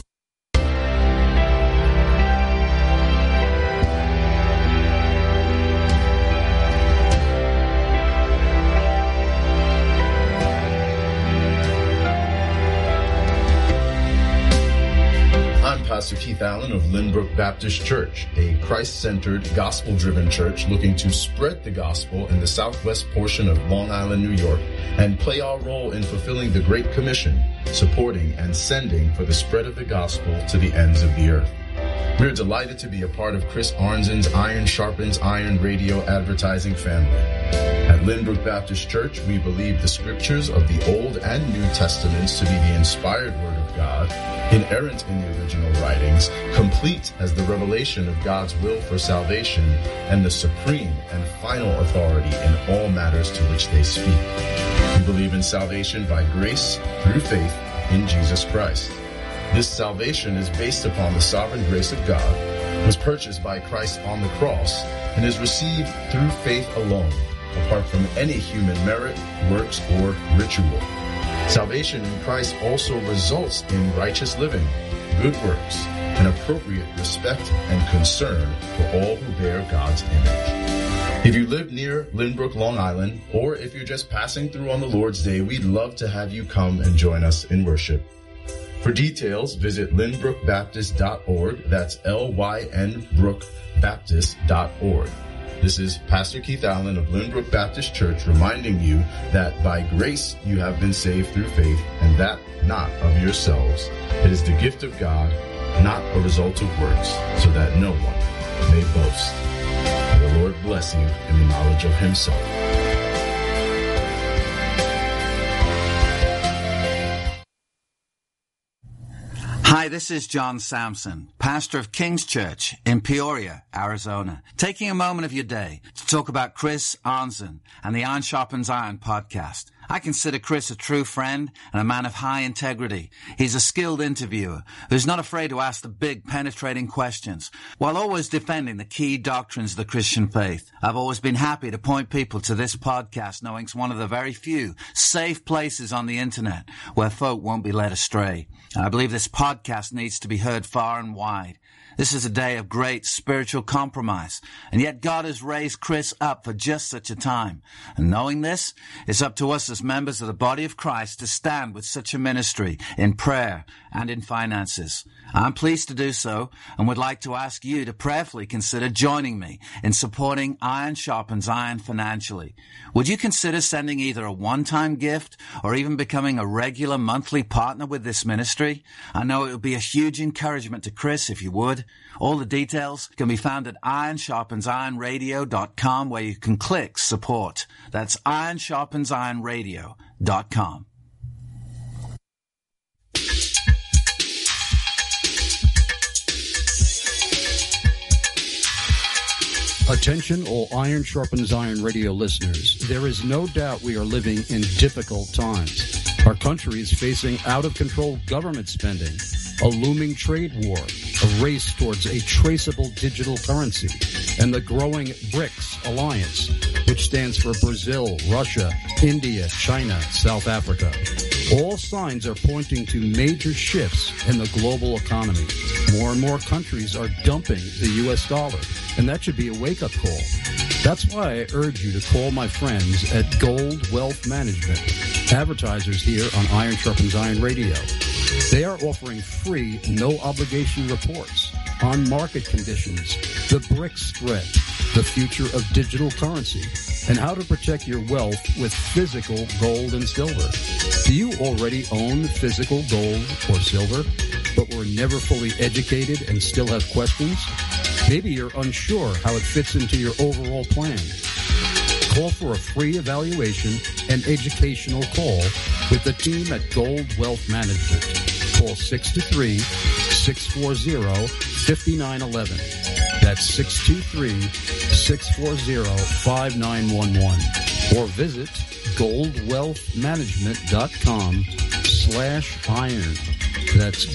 Pastor Keith Allen of Lynbrook Baptist Church, a Christ-centered, gospel-driven church looking to spread the gospel in the southwest portion of Long Island, New York, and play our role in fulfilling the Great Commission, supporting and sending for the spread of the gospel to the ends of the earth. We're delighted to be a part of Chris Arnzen's Iron Sharpens Iron radio advertising family. At Lynbrook Baptist Church, we believe the scriptures of the Old and New Testaments to be the inspired Word of God, inerrant in the original writings, complete as the revelation of God's will for salvation, and the supreme and final authority in all matters to which they speak. We believe in salvation by grace through faith in Jesus Christ. This salvation is based upon the sovereign grace of God, was purchased by Christ on the cross, and is received through faith alone, apart from any human merit, works, or ritual. Salvation in Christ also results in righteous living, good works, and appropriate respect and concern for all who bear God's image. If you live near Lynbrook, Long Island, or if you're just passing through on the Lord's Day, we'd love to have you come and join us in worship. For details, visit lynbrookbaptist.org. That's lynbrookbaptist.org. This is Pastor Keith Allen of Lynbrook Baptist Church reminding you that by grace you have been saved through faith, and that not of yourselves. It is the gift of God, not a result of works, so that no one may boast. May the Lord bless you in the knowledge of Himself. Hi, this is John Samson, pastor of King's Church in Peoria, Arizona, taking a moment of your day to talk about Chris Arnzen and the Iron Sharpens Iron podcast. I consider Chris a true friend and a man of high integrity. He's a skilled interviewer who's not afraid to ask the big, penetrating questions while always defending the key doctrines of the Christian faith. I've always been happy to point people to this podcast, knowing it's one of the very few safe places on the internet where folk won't be led astray. And I believe this podcast needs to be heard far and wide. This is a day of great spiritual compromise, and yet God has raised Chris up for just such a time. And knowing this, it's up to us as members of the body of Christ to stand with such a ministry in prayer and in finances. I'm pleased to do so and would like to ask you to prayerfully consider joining me in supporting Iron Sharpens Iron financially. Would you consider sending either a one-time gift or even becoming a regular monthly partner with this ministry? I know it would be a huge encouragement to Chris if you would. All the details can be found at ironsharpensironradio.com, where you can click support. That's ironsharpensironradio.com. Attention all Iron Sharpens Iron radio listeners. There is no doubt we are living in difficult times. Our country is facing out-of-control government spending, a looming trade war, a race towards a traceable digital currency, and the growing BRICS alliance, which stands for Brazil, Russia, India, China, South Africa. All signs are pointing to major shifts in the global economy. More and more countries are dumping the U.S. dollar, and that should be a wake-up call. That's why I urge you to call my friends at Gold Wealth Management, advertisers here on Iron Sharpens Iron Radio. They are offering free, no-obligation reports on market conditions, the BRICS threat, the future of digital currency, and how to protect your wealth with physical gold and silver. Do you already own physical gold or silver, but were never fully educated and still have questions? Maybe you're unsure how it fits into your overall plan. Call for a free evaluation and educational call with the team at Gold Wealth Management. Call 623-640-5911. That's 623-640-5911. Or visit goldwealthmanagement.com/iron. That's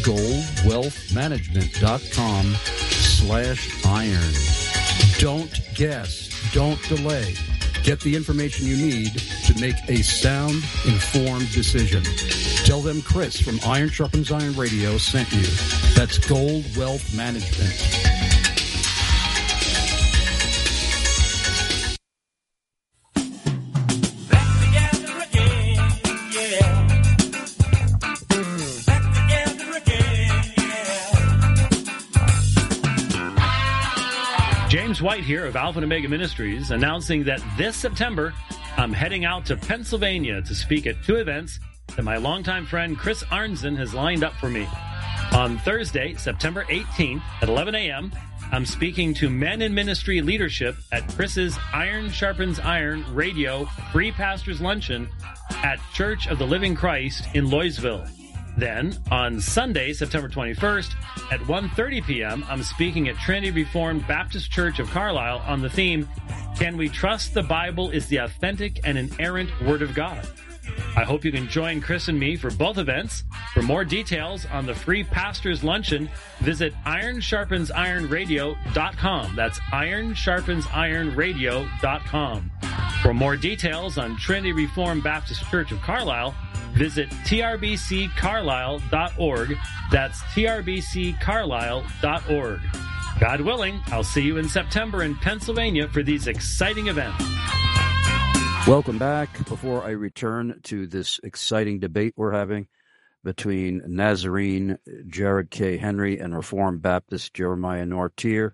goldwealthmanagement.com/iron. Don't guess. Don't delay. Get the information you need to make a sound, informed decision. Tell them Chris from Iron Sharpens Iron Radio sent you. That's Gold Wealth Management. James White here of Alpha and Omega Ministries, announcing that this September, I'm heading out to Pennsylvania to speak at 2 events that my longtime friend Chris Arnzen has lined up for me. On Thursday, September 18th at 11 a.m., I'm speaking to men in ministry leadership at Chris's Iron Sharpens Iron Radio Free Pastors Luncheon at Church of the Living Christ in Loysville. Then, on Sunday, September 21st, at 1:30 p.m., I'm speaking at Trinity Reformed Baptist Church of Carlisle on the theme, Can We Trust the Bible is the Authentic and Inerrant Word of God? I hope you can join Chris and me for both events. For more details on the Free Pastors Luncheon, visit ironsharpensironradio.com. That's ironsharpensironradio.com. For more details on Trinity Reformed Baptist Church of Carlisle, visit trbccarlisle.org. That's trbccarlisle.org. God willing, I'll see you in September in Pennsylvania for these exciting events. Welcome back. Before I return to this exciting debate we're having between Nazarene Jared K. Henry and Reformed Baptist Jeremiah Nortier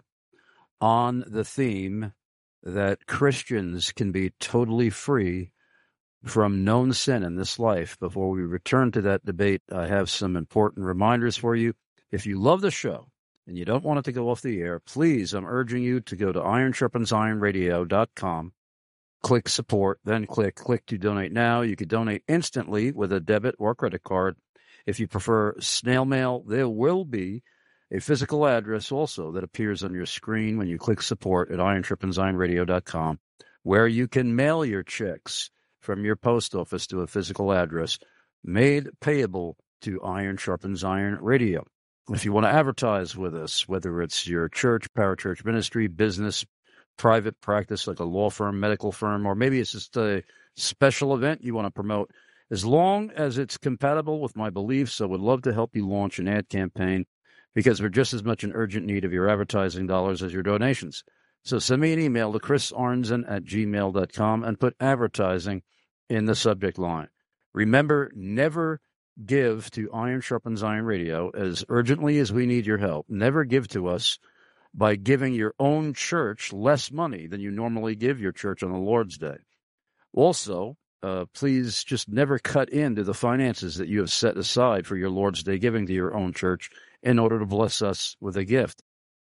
on the theme that Christians can be totally free from known sin in this life. Before we return to that debate, I have some important reminders for you. If you love the show and you don't want it to go off the air, please, I'm urging you to go to ironsharpensironradio.com, click support, then click to donate now. You can donate instantly with a debit or credit card. If you prefer snail mail, there will be a physical address also that appears on your screen when you click support at ironsharpensironradio.com, where you can mail your checks from your post office to a physical address made payable to Iron Sharpens Iron Radio. If you want to advertise with us, whether it's your church, parachurch ministry, business, private practice like a law firm, medical firm, or maybe it's just a special event you want to promote, as long as it's compatible with my beliefs, I would love to help you launch an ad campaign, because we're just as much in urgent need of your advertising dollars as your donations. So send me an email to chrisarnzen@gmail.com and put advertising in the subject line. Remember, never give to Iron Sharpens Iron Radio as urgently as we need your help. Never give to us by giving your own church less money than you normally give your church on the Lord's Day. Also, please just never cut into the finances that you have set aside for your Lord's Day giving to your own church in order to bless us with a gift.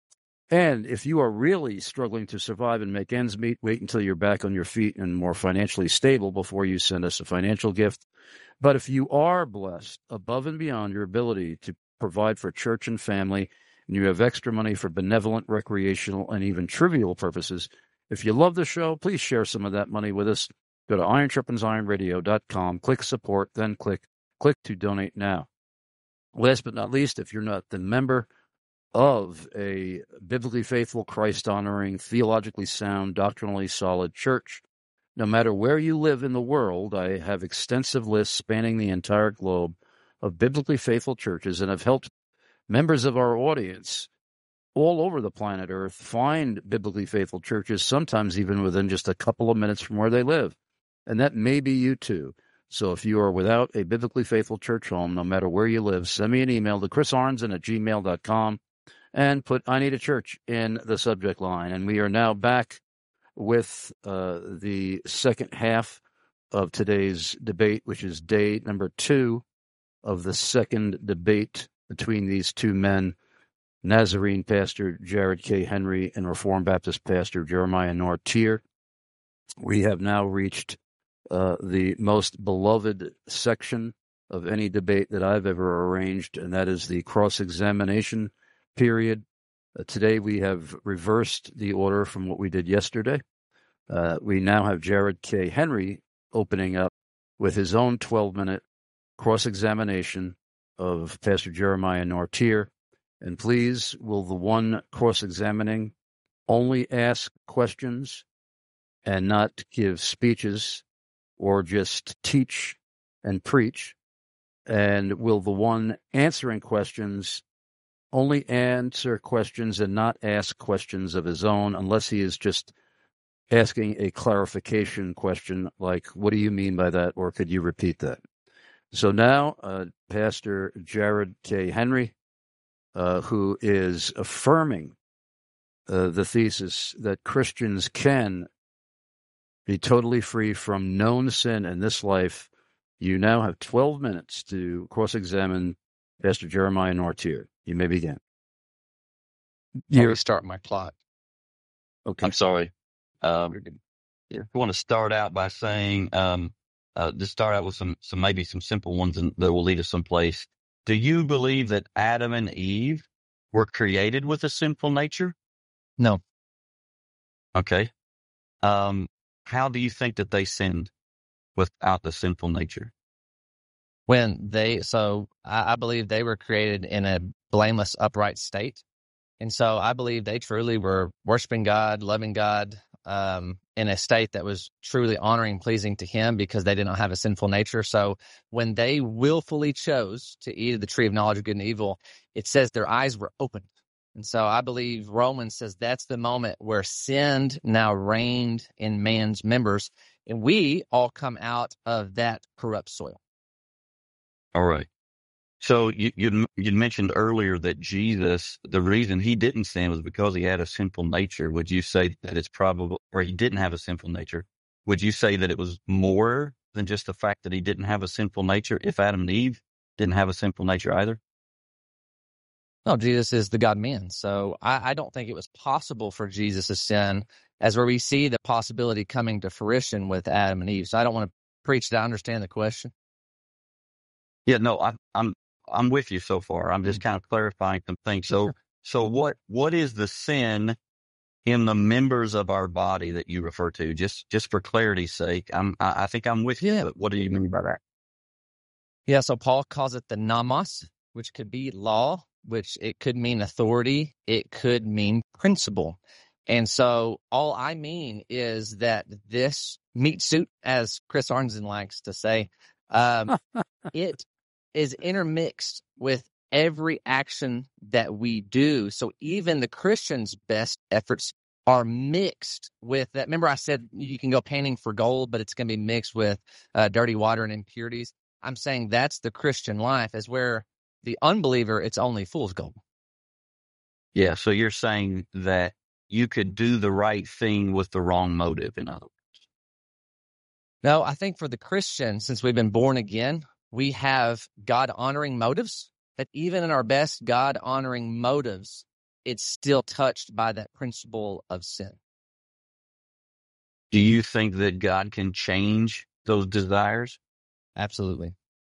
And if you are really struggling to survive and make ends meet, wait until you're back on your feet and more financially stable before you send us a financial gift. But if you are blessed above and beyond your ability to provide for church and family, and you have extra money for benevolent, recreational, and even trivial purposes, if you love the show, please share some of that money with us. Go to ironsharpensironradio.com, click support, then click to donate now. Last but not least, if you're not the member of a biblically faithful, Christ-honoring, theologically sound, doctrinally solid church, no matter where you live in the world, I have extensive lists spanning the entire globe of biblically faithful churches, and have helped members of our audience all over the planet Earth find biblically faithful churches, sometimes even within just a couple of minutes from where they live. And that may be you too. So if you are without a biblically faithful church home, no matter where you live, send me an email to chrisarnzen@gmail.com and put I Need a Church in the subject line. And we are now back with the second half of today's debate, which is day number 2 of the second debate between these two men, Nazarene Pastor Jared K. Henry and Reformed Baptist Pastor Jeremiah Nortier. We have now reached the most beloved section of any debate that I've ever arranged, and that is the cross-examination period. Today we have reversed the order from what we did yesterday. We now have Jared K. Henry opening up with his own 12-minute cross-examination of Pastor Jeremiah Nortier. And please, will the one cross-examining only ask questions and not give speeches or just teach and preach? And will the one answering questions only answer questions and not ask questions of his own, unless he is just asking a clarification question like, what do you mean by that? Or could you repeat that? So now, Pastor Jared K. Henry, who is affirming the thesis that Christians can be totally free from known sin in this life, you now have 12 minutes to cross-examine Pastor Jeremiah Nortier. You may begin. Let me start my clock. Okay. I'm sorry. I want to start out by saying, just start out with some maybe some simple ones that will lead us someplace. Do you believe that Adam and Eve were created with a sinful nature? No. Okay. How do you think that they sinned without the sinful nature? I believe they were created in a blameless, upright state. And so I believe they truly were worshiping God, loving God, in a state that was truly honoring and pleasing to him because they did not have a sinful nature. So when they willfully chose to eat of the tree of knowledge of good and evil, it says their eyes were opened. And so I believe Romans says that's the moment where sin now reigned in man's members, and we all come out of that corrupt soil. All right. So you mentioned earlier that Jesus, the reason he didn't sin was because he had a sinful nature. Would you say that it's probable, or he didn't have a sinful nature? Would you say that it was more than just the fact that he didn't have a sinful nature if Adam and Eve didn't have a sinful nature either? No, Jesus is the God-man. So I don't think it was possible for Jesus to sin, as where we see the possibility coming to fruition with Adam and Eve. So I don't want to preach that I understand the question. Yeah, no, I'm with you so far. I'm just kind of clarifying some things. So what is the sin in the members of our body that you refer to? Just for clarity's sake, I think I'm with you. But what do you mean by that? Yeah, so Paul calls it the nomos, which could be law, which it could mean authority, it could mean principle. And so all I mean is that this meat suit, as Chris Arnzen likes to say, it is intermixed with every action that we do. So even the Christian's best efforts are mixed with that. Remember I said you can go painting for gold, but it's going to be mixed with dirty water and impurities. I'm saying that's the Christian life, is where the unbeliever, it's only fool's gold. Yeah, so you're saying that you could do the right thing with the wrong motive, in other words. No, I think for the Christian, since we've been born again, we have God-honoring motives, but even in our best God-honoring motives, it's still touched by that principle of sin. Do you think that God can change those desires? Absolutely.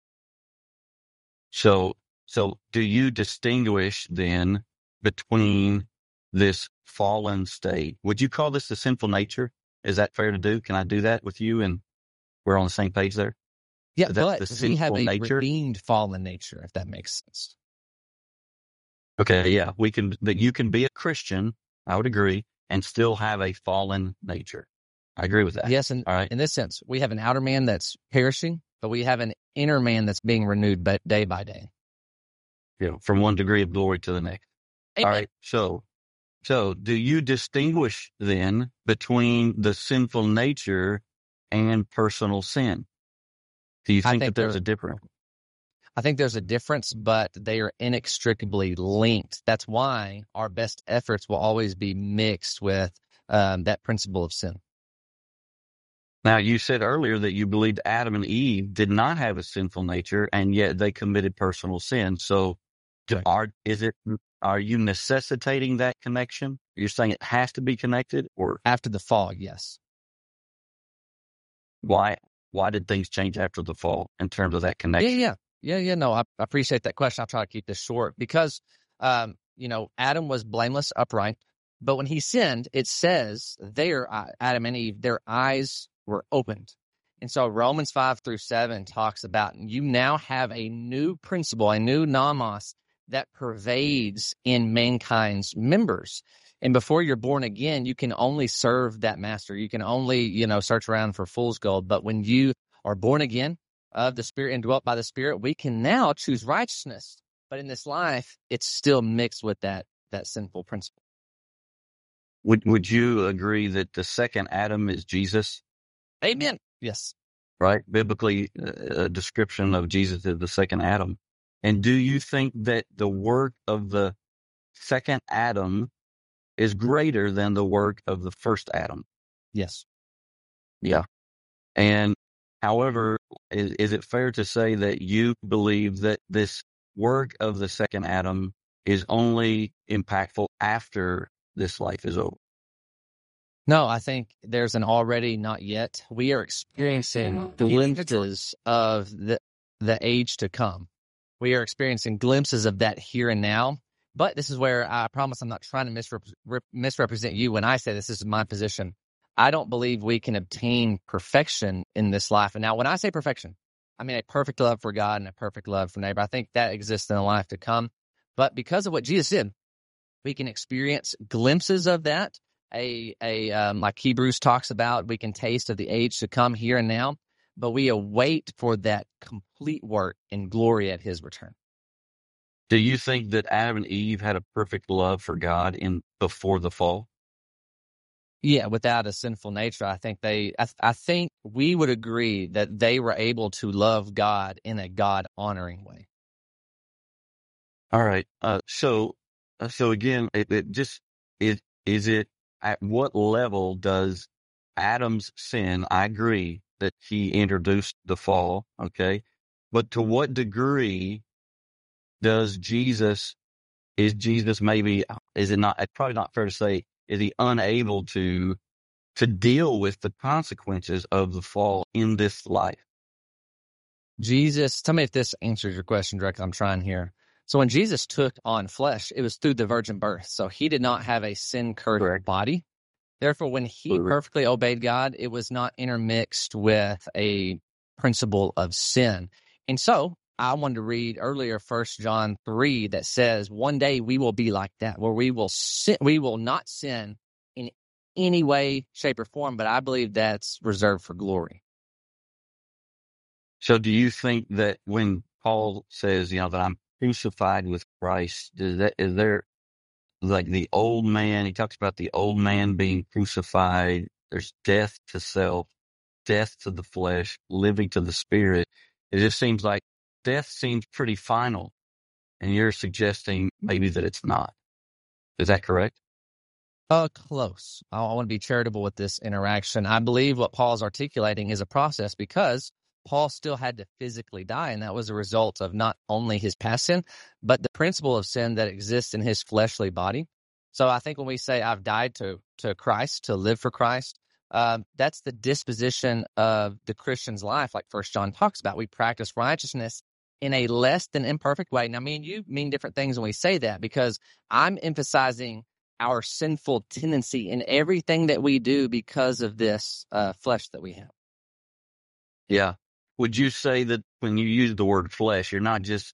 So do you distinguish then between this fallen state? Would you call this the sinful nature? Is that fair to do? Can I do that with you? And we're on the same page there? Yeah, So but the we have a nature? redeemed fallen nature, if that makes sense. Okay, yeah, but you can be a Christian, I would agree, and still have a fallen nature. I agree with that. Yes, and all right. In this sense, we have an outer man that's perishing, but we have an inner man that's being renewed day by day. Yeah, from one degree of glory to the next. Amen. All right, so do you distinguish then between the sinful nature and personal sin? Do you think that there's a difference? I think there's a difference, but they are inextricably linked. That's why our best efforts will always be mixed with that principle of sin. Now, you said earlier that you believed Adam and Eve did not have a sinful nature, and yet they committed personal sin. So are you necessitating that connection? You're saying it has to be connected? Or after the fall, yes. Why did things change after the fall in terms of that connection? Yeah. No, I appreciate that question. I'll try to keep this short because Adam was blameless, upright, but when he sinned, it says Adam and Eve, their eyes were opened. And so Romans 5-7 talks about you now have a new principle, a new nomos that pervades in mankind's members. And before you're born again, you can only serve that master. You can only, search around for fool's gold. But when you are born again of the Spirit and dwelt by the Spirit, we can now choose righteousness. But in this life, it's still mixed with that sinful principle. Would you agree that the second Adam is Jesus? Amen. Yes. Right? Biblically, a description of Jesus is the second Adam. And do you think that the work of the second Adam is greater than the work of the first Adam? Yes. Yeah. And however, is it fair to say that you believe that this work of the second Adam is only impactful after this life is over? No, I think there's an already not yet. We are experiencing glimpses of the age to come. We are experiencing glimpses of that here and now. But this is where I promise I'm not trying to misrepresent you when I say this is my position. I don't believe we can obtain perfection in this life. And now when I say perfection, I mean a perfect love for God and a perfect love for neighbor. I think that exists in the life to come. But because of what Jesus did, we can experience glimpses of that. Like Hebrews talks about, we can taste of the age to come here and now. But we await for that complete work in glory at his return. Do you think that Adam and Eve had a perfect love for God before the fall? Yeah, without a sinful nature, I think I think we would agree that they were able to love God in a God-honoring way. All right. So again, is it at what level does Adam's sin? I agree that he introduced the fall. Okay, but to what degree is Jesus maybe, is it not, it's probably not fair to say, is he unable to deal with the consequences of the fall in this life? Jesus, tell me if this answers your question directly. I'm trying here. So when Jesus took on flesh, it was through the virgin birth. So he did not have a sin-cursed body. Therefore, when he perfectly obeyed God, it was not intermixed with a principle of sin. And so I wanted to read earlier 1 John 3 that says one day we will be like that, where we will not sin in any way, shape, or form, but I believe that's reserved for glory. So do you think that when Paul says, that I'm crucified with Christ, is there like the old man, he talks about the old man being crucified, there's death to self, death to the flesh, living to the spirit. It just seems like death seems pretty final, and you're suggesting maybe that it's not. Is that correct? Close. I want to be charitable with this interaction. I believe what Paul's articulating is a process because Paul still had to physically die, and that was a result of not only his past sin, but the principle of sin that exists in his fleshly body. So I think when we say I've died to Christ, to live for Christ, that's the disposition of the Christian's life, like 1 John talks about. We practice righteousness in a less than imperfect way. Now, me and you mean different things when we say that, because I'm emphasizing our sinful tendency in everything that we do because of this flesh that we have. Yeah. Would you say that when you use the word flesh, you're not just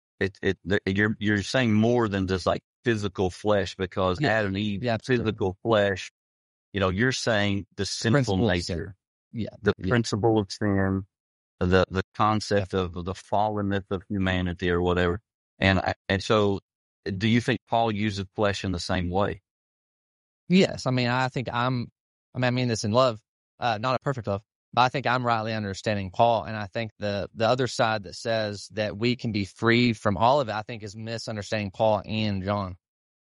you're saying more than just like physical flesh, because Adam and Eve, physical flesh, you're saying the sinful nature, the principle of sin, the concept of the fallenness of humanity or whatever. And so do you think Paul uses flesh in the same way? Yes. I mean, I mean this in love, not a perfect love, but I think I'm rightly understanding Paul. And I think the other side that says that we can be free from all of it, I think is misunderstanding Paul and John.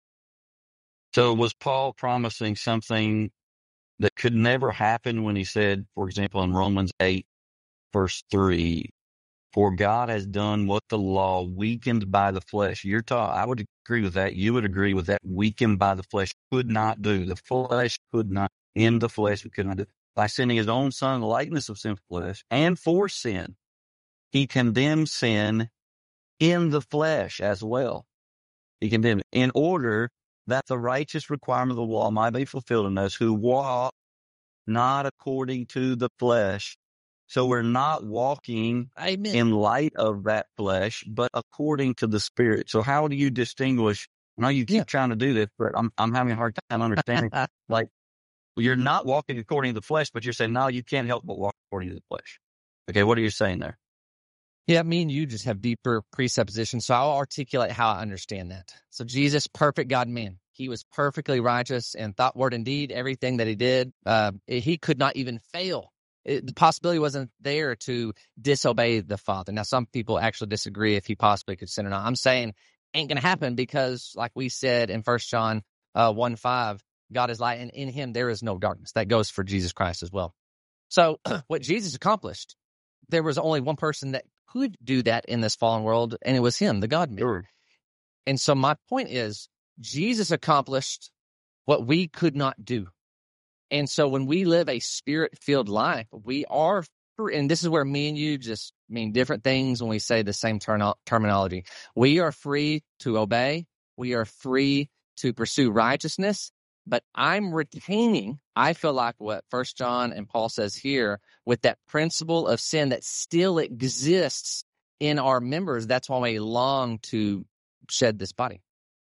So was Paul promising something that could never happen when he said, for example, in Romans 8, verse 3, for God has done what the law weakened by the flesh. I would agree with that. You would agree with that. Weakened by the flesh could not do. The flesh could not, in the flesh, we could not do. By sending his own son in the likeness of sinful flesh, and for sin, he condemned sin in the flesh as well. He condemned in order that the righteous requirement of the law might be fulfilled in us who walk not according to the flesh. So we're not walking in light of that flesh, but according to the Spirit. So how do you distinguish? I know you keep trying to do this, but I'm having a hard time understanding. Like, you're not walking according to the flesh, but you're saying, no, you can't help but walk according to the flesh. Okay, what are you saying there? Yeah, me and you just have deeper presuppositions, so I'll articulate how I understand that. So Jesus, perfect God-man. He was perfectly righteous in thought, word, and deed. Everything that he did, he could not even fail. The possibility wasn't there to disobey the Father. Now, some people actually disagree if he possibly could sin or not. I'm saying ain't going to happen because, like we said in 1 John 1:5, God is light, and in him there is no darkness. That goes for Jesus Christ as well. So what Jesus accomplished, there was only one person that could do that in this fallen world, and it was him, the God-man. Sure. And so my point is, Jesus accomplished what we could not do. And so when we live a spirit-filled life, we are free. And this is where me and you just mean different things when we say the same terminology. We are free to obey. We are free to pursue righteousness. But I'm retaining, I feel like what 1 John and Paul says here, with that principle of sin that still exists in our members. That's why we long to shed this body.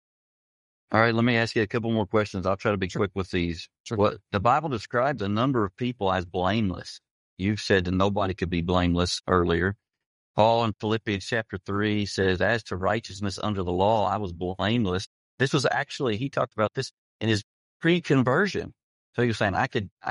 All right, let me ask you a couple more questions. I'll try to be quick with these. Sure. What the Bible describes a number of people as blameless. You've said that nobody could be blameless earlier. Paul in Philippians chapter 3 says, as to righteousness under the law, I was blameless. This was actually, he talked about this in his pre-conversion. So he was saying, I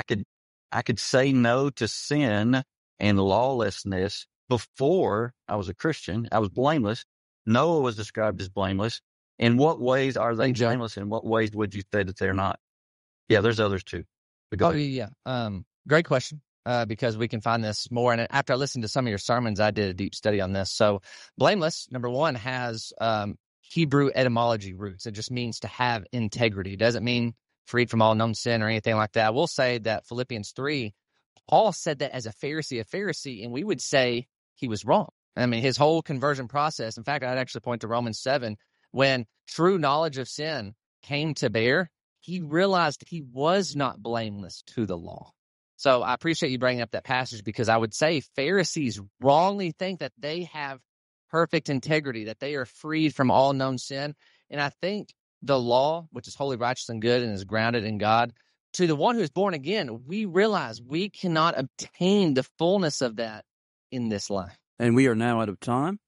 could say no to sin and lawlessness before I was a Christian. I was blameless. Noah was described as blameless. In what ways are they blameless? In what ways would you say that they're not? Yeah, there's others too. Yeah. Great question. Because we can find this more. And after I listened to some of your sermons, I did a deep study on this. So blameless, number one, has Hebrew etymology roots. It just means to have integrity. It doesn't mean freed from all known sin or anything like that. I will say that Philippians 3, Paul said that as a Pharisee, and we would say he was wrong. I mean, his whole conversion process. In fact, I'd actually point to Romans 7. When true knowledge of sin came to bear, he realized he was not blameless to the law. So I appreciate you bringing up that passage, because I would say Pharisees wrongly think that they have perfect integrity, that they are freed from all known sin. And I think the law, which is holy, righteous, and good, and is grounded in God, to the one who is born again, we realize we cannot obtain the fullness of that in this life. And we are now out of time.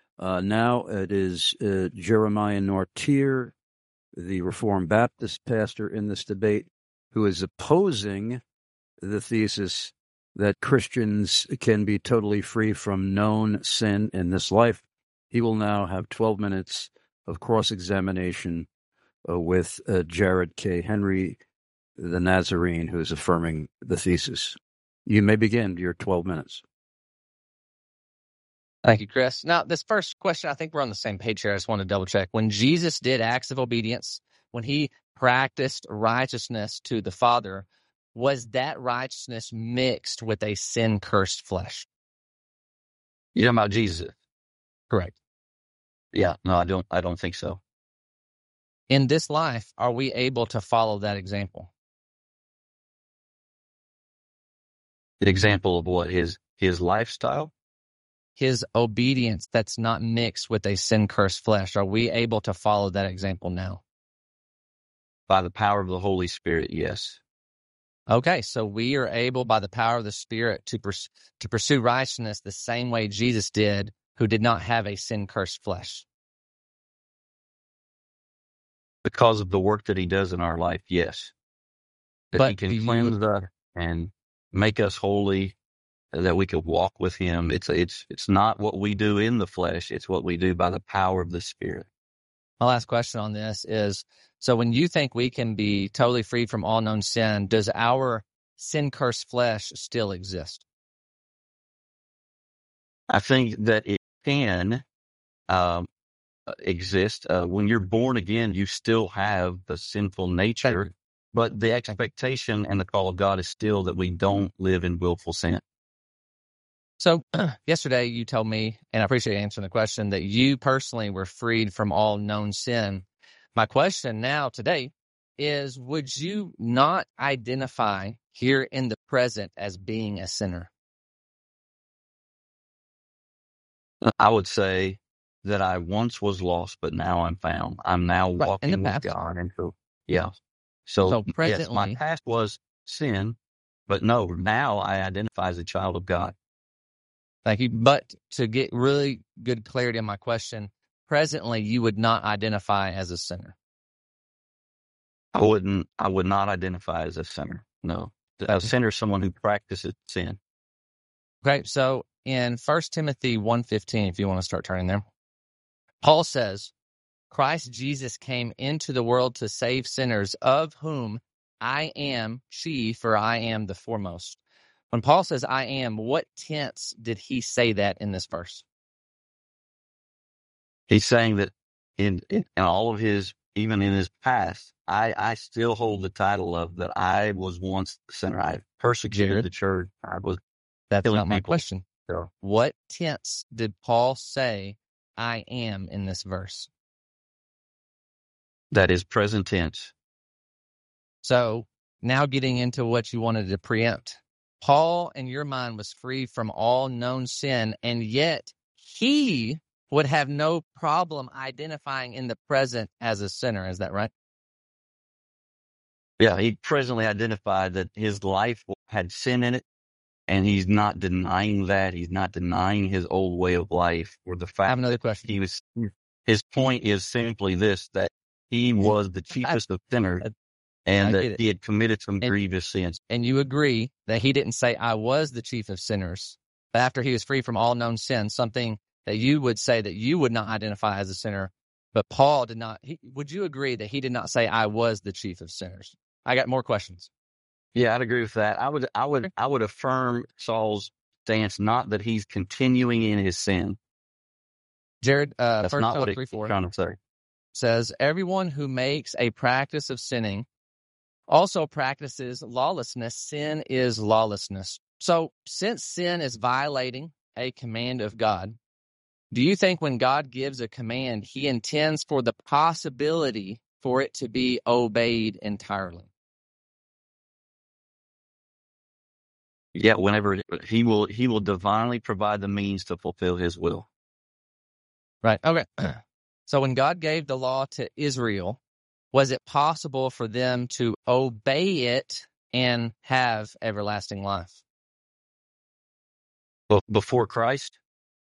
Now it is Jeremiah Nortier, the Reformed Baptist pastor in this debate, who is opposing the thesis that Christians can be totally free from known sin in this life. He will now have 12 minutes of cross-examination with Jared K. Henry, the Nazarene, who is affirming the thesis. You may begin your 12 minutes. Thank you, Chris. Now, this first question, I think we're on the same page here. I just want to double check. When Jesus did acts of obedience, when he practiced righteousness to the Father, was that righteousness mixed with a sin-cursed flesh? You're talking about Jesus? Correct. Yeah, no, I don't think so. In this life, are we able to follow that example? The example of what? His lifestyle? His obedience that's not mixed with a sin-cursed flesh. Are we able to follow that example now? By the power of the Holy Spirit, yes. Okay, so we are able by the power of the Spirit to pursue righteousness the same way Jesus did, who did not have a sin-cursed flesh. Because of the work that he does in our life, yes. That he can cleanse us and make us holy, that we could walk with him. It's not what we do in the flesh, it's what we do by the power of the Spirit. My last question on this is, so when you think we can be totally free from all known sin, does our sin-cursed flesh still exist? I think that it can exist. When you're born again, you still have the sinful nature, but the expectation and the call of God is still that we don't live in willful sin. So yesterday you told me, and I appreciate you answering the question, that you personally were freed from all known sin. My question now today is, would you not identify here in the present as being a sinner? I would say that I once was lost, but now I'm found. I'm now Right, in walking the with past. God. And so, yeah. So, So yes, my presently, past was sin, but no, now I identify as a child of God. thank you. But to get really good clarity on my question, presently you would not identify as a sinner. I would not identify as a sinner. No. A sinner is someone who practices sin. Okay, so in 1 Timothy 1:15, if you want to start turning there, Paul says, Christ Jesus came into the world to save sinners, of whom I am chief, or I am the foremost. When Paul says I am, what tense did he say that in this verse? He's saying that in all of his, even in his past, I still hold the title of that I was once a sinner. I persecuted Jared, the church. I was that's killing not my people. question. So What tense did Paul say I am in this verse? that is present tense. So now getting into what you wanted to preempt. Paul, in your mind, was free from all known sin, and yet he would have no problem identifying in the present as a sinner. Is that right? Yeah, he presently identified that his life had sin in it, and he's not denying that. He's not denying his old way of life or the I have fact another that question. his point is simply this, that he was the chiefest of sinners and I that get it. he had committed some grievous sins. And you agree that he didn't say, I was the chief of sinners, but after he was free from all known sin, something that you would say that you would not identify as a sinner, but Paul did not. Would you agree that he did not say, I was the chief of sinners? I got more questions. Yeah, I'd agree with that. I would affirm Saul's stance, not that he's continuing in his sin. Jared, That's 1 not what Timothy he's 3:4 trying to say. says, everyone who makes a practice of sinning also practices lawlessness. Sin is lawlessness. So since sin is violating a command of God, do you think when God gives a command, he intends for the possibility for it to be obeyed entirely? Yeah, whenever he will divinely provide the means to fulfill his will. Right. Okay. So when God gave the law to Israel, was it possible for them to obey it and have everlasting life? Before Christ?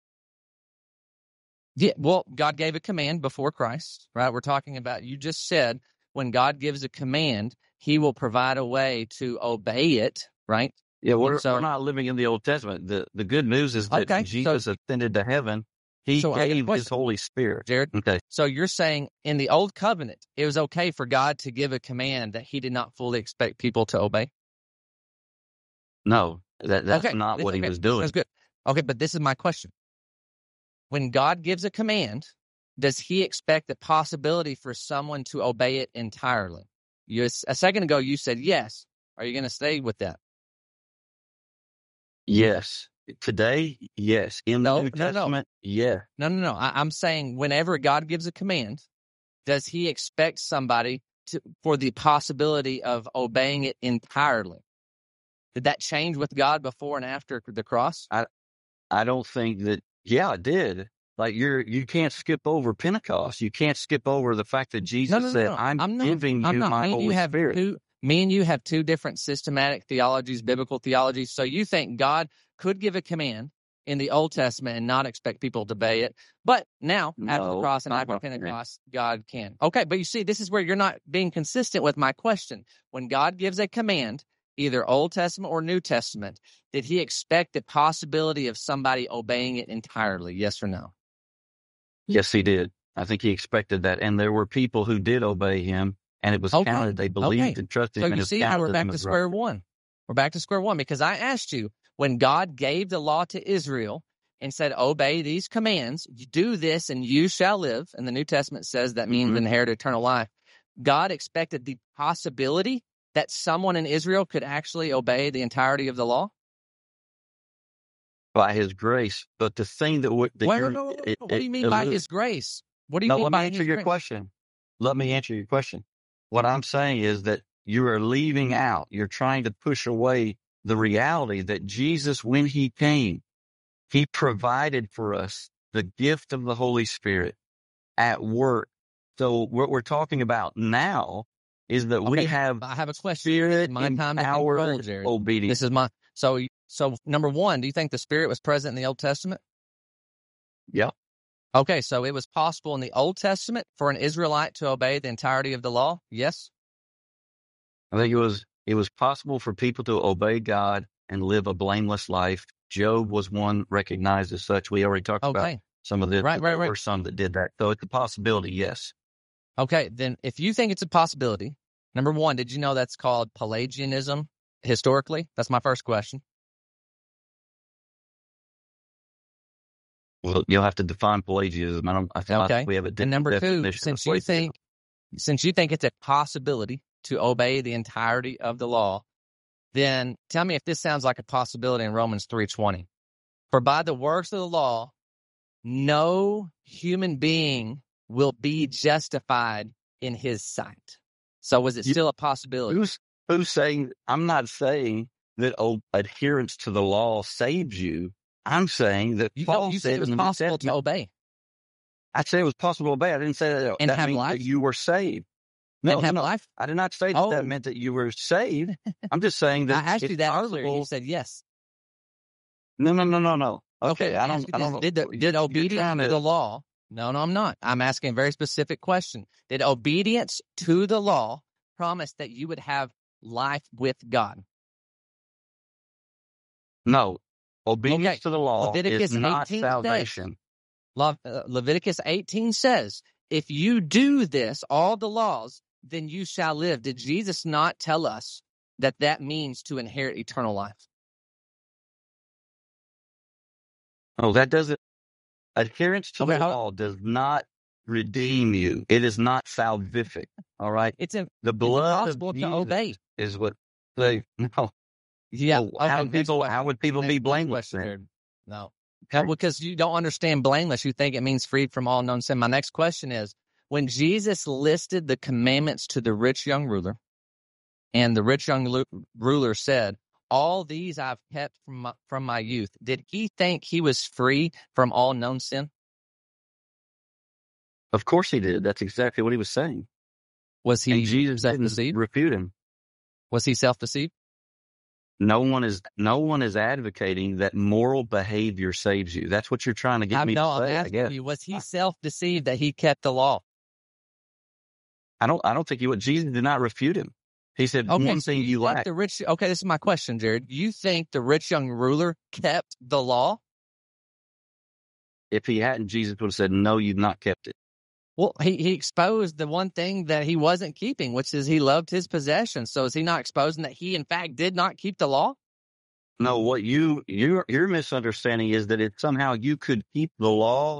Yeah, well, God gave a command before Christ, right? We're talking about, you just said, when God gives a command, he will provide a way to obey it, right? Yeah, we're not living in the Old Testament. The good news is that Jesus ascended to heaven. He gave his Holy Spirit. Jared, okay. So you're saying in the Old Covenant, it was okay for God to give a command that he did not fully expect people to obey? No, that's not what he was doing. That's good. Okay, but this is my question. When God gives a command, does he expect the possibility for someone to obey it entirely? A second ago, you said yes. Are you going to stay with that? Yes. Today, yes. In the New Testament, yeah. No. I'm saying whenever God gives a command, does he expect somebody for the possibility of obeying it entirely? Did that change with God before and after the cross? I don't think that. Yeah, it did. Like you can't skip over Pentecost. You can't skip over the fact that Jesus said, "I'm giving you my Holy Spirit." Me and you have two different systematic theologies, biblical theologies. So you think God could give a command in the Old Testament and not expect people to obey it, but now after the cross and after Pentecost, God can. Okay, but you see, this is where you're not being consistent with my question. When God gives a command, either Old Testament or New Testament, did he expect the possibility of somebody obeying it entirely? Yes or no? Yes, he did. I think he expected that. And there were people who did obey him, and it was counted. They believed and trusted him. So you see how we're back to square one. We're back to square one because I asked you, when God gave the law to Israel and said, obey these commands, do this and you shall live, and the New Testament says that means inherit eternal life, God expected the possibility that someone in Israel could actually obey the entirety of the law? by His grace. But the thing that Wait, what do you mean by His grace? What do you mean by His grace? Let me answer your question. Let me answer your question. What I'm saying is that you are leaving out, you're trying to push away the reality that Jesus, when He came, He provided for us the gift of the Holy Spirit at work. So what we're talking about now is that we have I have a question. Spirit My time to control, Jared. obedience. This is my so number one, do you think the Spirit was present in the Old Testament? Yeah. Okay, so it was possible in the Old Testament for an Israelite to obey the entirety of the law? Yes? I think it was possible for people to obey God and live a blameless life. Job was one recognized as such. We already talked about some of this. Right. There were some that did that. So it's a possibility, yes. Okay, then if you think it's a possibility, number one, did you know that's called Pelagianism historically? That's my first question. Well, you'll have to define Pelagianism. I think we have a And number two, definition. since you think it's a possibility to obey the entirety of the law, then tell me if this sounds like a possibility in Romans 3:20. For by the works of the law, no human being will be justified in his sight. So was it still a possibility? Who's saying? I'm not saying that adherence to the law saves you. I'm saying that Paul said it was possible to obey. I said it was possible to obey. I didn't say that and have means life. That you were saved. No, and have life. I did not say that meant that you were saved. I'm just saying that I asked you that possible. earlier. You said yes. No. Okay, I don't know. Did obedience to the law? No, I'm not. I'm asking a very specific question. Did obedience to the law promise that you would have life with God? No. Obedience to the law is not salvation. Leviticus 18 says, if you do this, all the laws, then you shall live. Did Jesus not tell us that means to inherit eternal life? Oh, that doesn't. Adherence to the law does not redeem you. It is not salvific. All right. The blood of Jesus to obey. Is what they no. Yeah. Well, how would people be blameless then? No. Okay. Because you don't understand blameless. You think it means freed from all known sin. My next question is, when Jesus listed the commandments to the rich young ruler, and the rich young ruler said, all these I've kept from my youth, did he think he was free from all known sin? Of course he did. That's exactly what he was saying. Was he Jesus didn't refute him. Was he self-deceived? No one is advocating that moral behavior saves you. That's what you're trying to get me to say. I'm asking you, was he self-deceived that he kept the law? I don't think he would. Jesus did not refute him. He said, one thing you lack. This is my question, Jared. You think the rich young ruler kept the law? If he hadn't, Jesus would have said, no, you've not kept it. Well, he exposed the one thing that he wasn't keeping, which is he loved his possessions. So is he not exposing that he, in fact, did not keep the law? No, what your misunderstanding is that if somehow you could keep the law,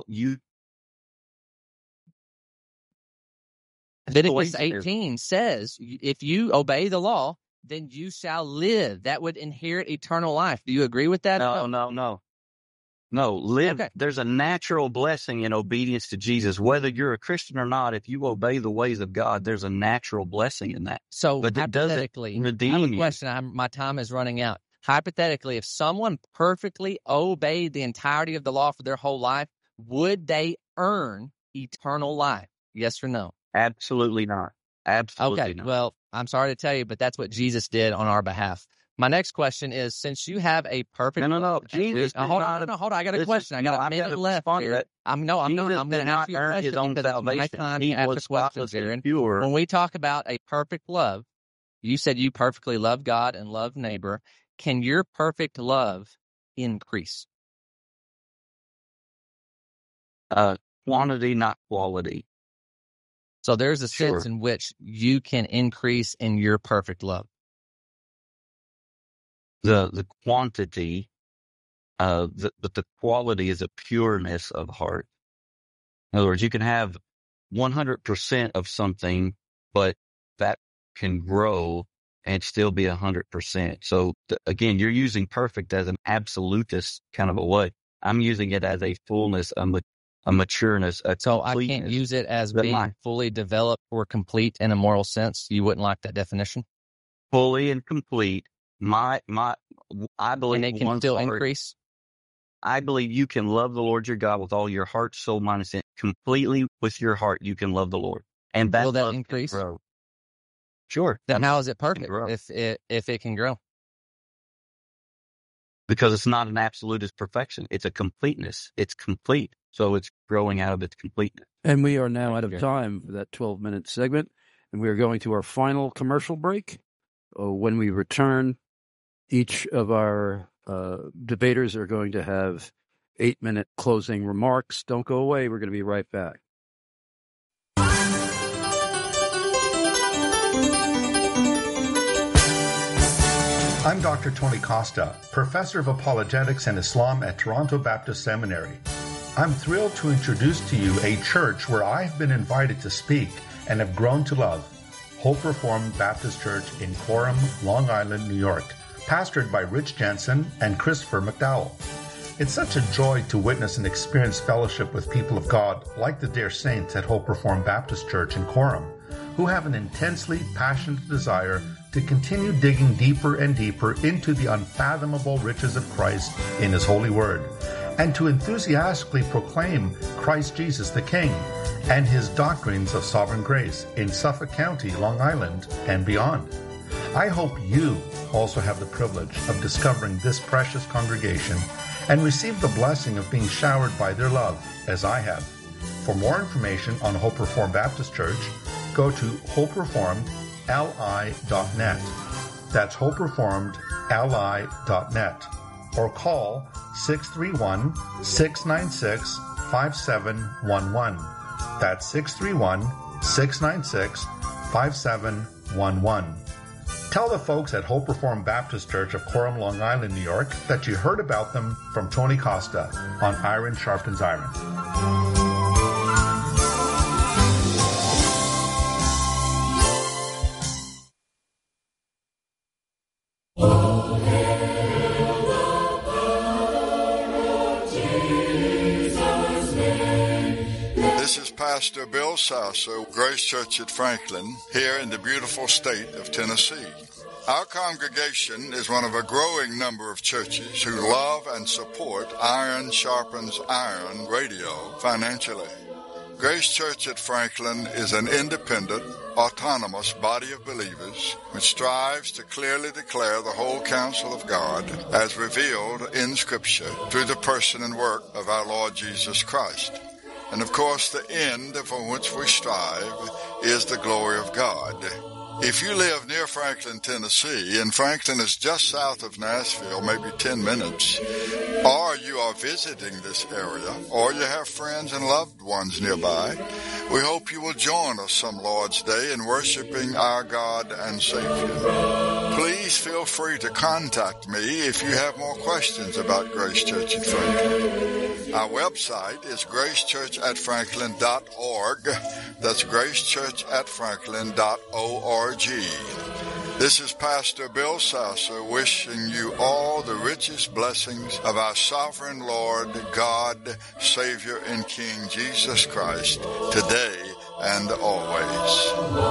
Leviticus 18 says, if you obey the law, then you shall live. That would inherit eternal life. Do you agree with that? No, live. Okay. There's a natural blessing in obedience to Jesus. Whether you're a Christian or not, if you obey the ways of God, there's a natural blessing in that. So but hypothetically, I have a question. My time is running out. Hypothetically, if someone perfectly obeyed the entirety of the law for their whole life, would they earn eternal life? Yes or no? Absolutely not. Absolutely not. Well, I'm sorry to tell you, but that's what Jesus did on our behalf. My next question is, since you have a perfect... No. Jesus hold on. I got a question. I got a minute left here. I'm going to ask you a question. His own salvation. He was spotless and pure. When we talk about a perfect love, you said you perfectly love God and love neighbor. Can your perfect love increase? Quantity, not quality. So there's a sense in which you can increase in your perfect love. The quantity, but the quality is a pureness of heart. In other words, you can have 100% of something, but that can grow and still be 100%. So again, you're using perfect as an absolutist kind of a way. I'm using it as a fullness, a matureness. So I can't use it as being fully developed or complete in a moral sense. You wouldn't like that definition? Fully and complete. I believe, and it can still increase. I believe you can love the Lord your God with all your heart, soul, mind, and strength. Completely with your heart, you can love the Lord, and that will that increase? Grow. Sure. Then how is it perfect if it can grow? Because it's not an absolutist perfection; it's a completeness. It's complete, so it's growing out of its completeness. And we are now out of time for that 12-minute segment, and we are going to our final commercial break. When we return, each of our debaters are going to have 8-minute closing remarks. Don't go away. We're going to be right back. I'm Dr. Tony Costa, Professor of Apologetics and Islam at Toronto Baptist Seminary. I'm thrilled to introduce to you a church where I have been invited to speak and have grown to love, Hope Reformed Baptist Church in Coram, Long Island, New York, pastored by Rich Jensen and Christopher McDowell. It's such a joy to witness and experience fellowship with people of God like the dear saints at Hope Reformed Baptist Church in Coram, who have an intensely passionate desire to continue digging deeper and deeper into the unfathomable riches of Christ in His holy word, and to enthusiastically proclaim Christ Jesus the King and His doctrines of sovereign grace in Suffolk County, Long Island, and beyond. I hope you also have the privilege of discovering this precious congregation and receive the blessing of being showered by their love, as I have. For more information on Hope Reformed Baptist Church, go to hopereformedli.net. That's hopereformedli.net. Or call 631-696-5711. That's 631-696-5711. Tell the folks at Hope Reformed Baptist Church of Coram, Long Island, New York, that you heard about them from Tony Costa on Iron Sharpens Iron. This is Pastor Bill Sasso, Grace Church at Franklin, here in the beautiful state of Tennessee. Our congregation is one of a growing number of churches who love and support Iron Sharpens Iron radio financially. Grace Church at Franklin is an independent, autonomous body of believers which strives to clearly declare the whole counsel of God as revealed in Scripture through the person and work of our Lord Jesus Christ. And of course, the end for which we strive is the glory of God. If you live near Franklin, Tennessee, and Franklin is just south of Nashville, maybe 10 minutes, or you are visiting this area, or you have friends and loved ones nearby, we hope you will join us some Lord's Day in worshiping our God and Savior. Please feel free to contact me if you have more questions about Grace Church at Franklin. Our website is gracechurchatfranklin.org. That's gracechurchatfranklin.org. This is Pastor Bill Sasser wishing you all the richest blessings of our sovereign Lord, God, Savior, and King Jesus Christ, today and always.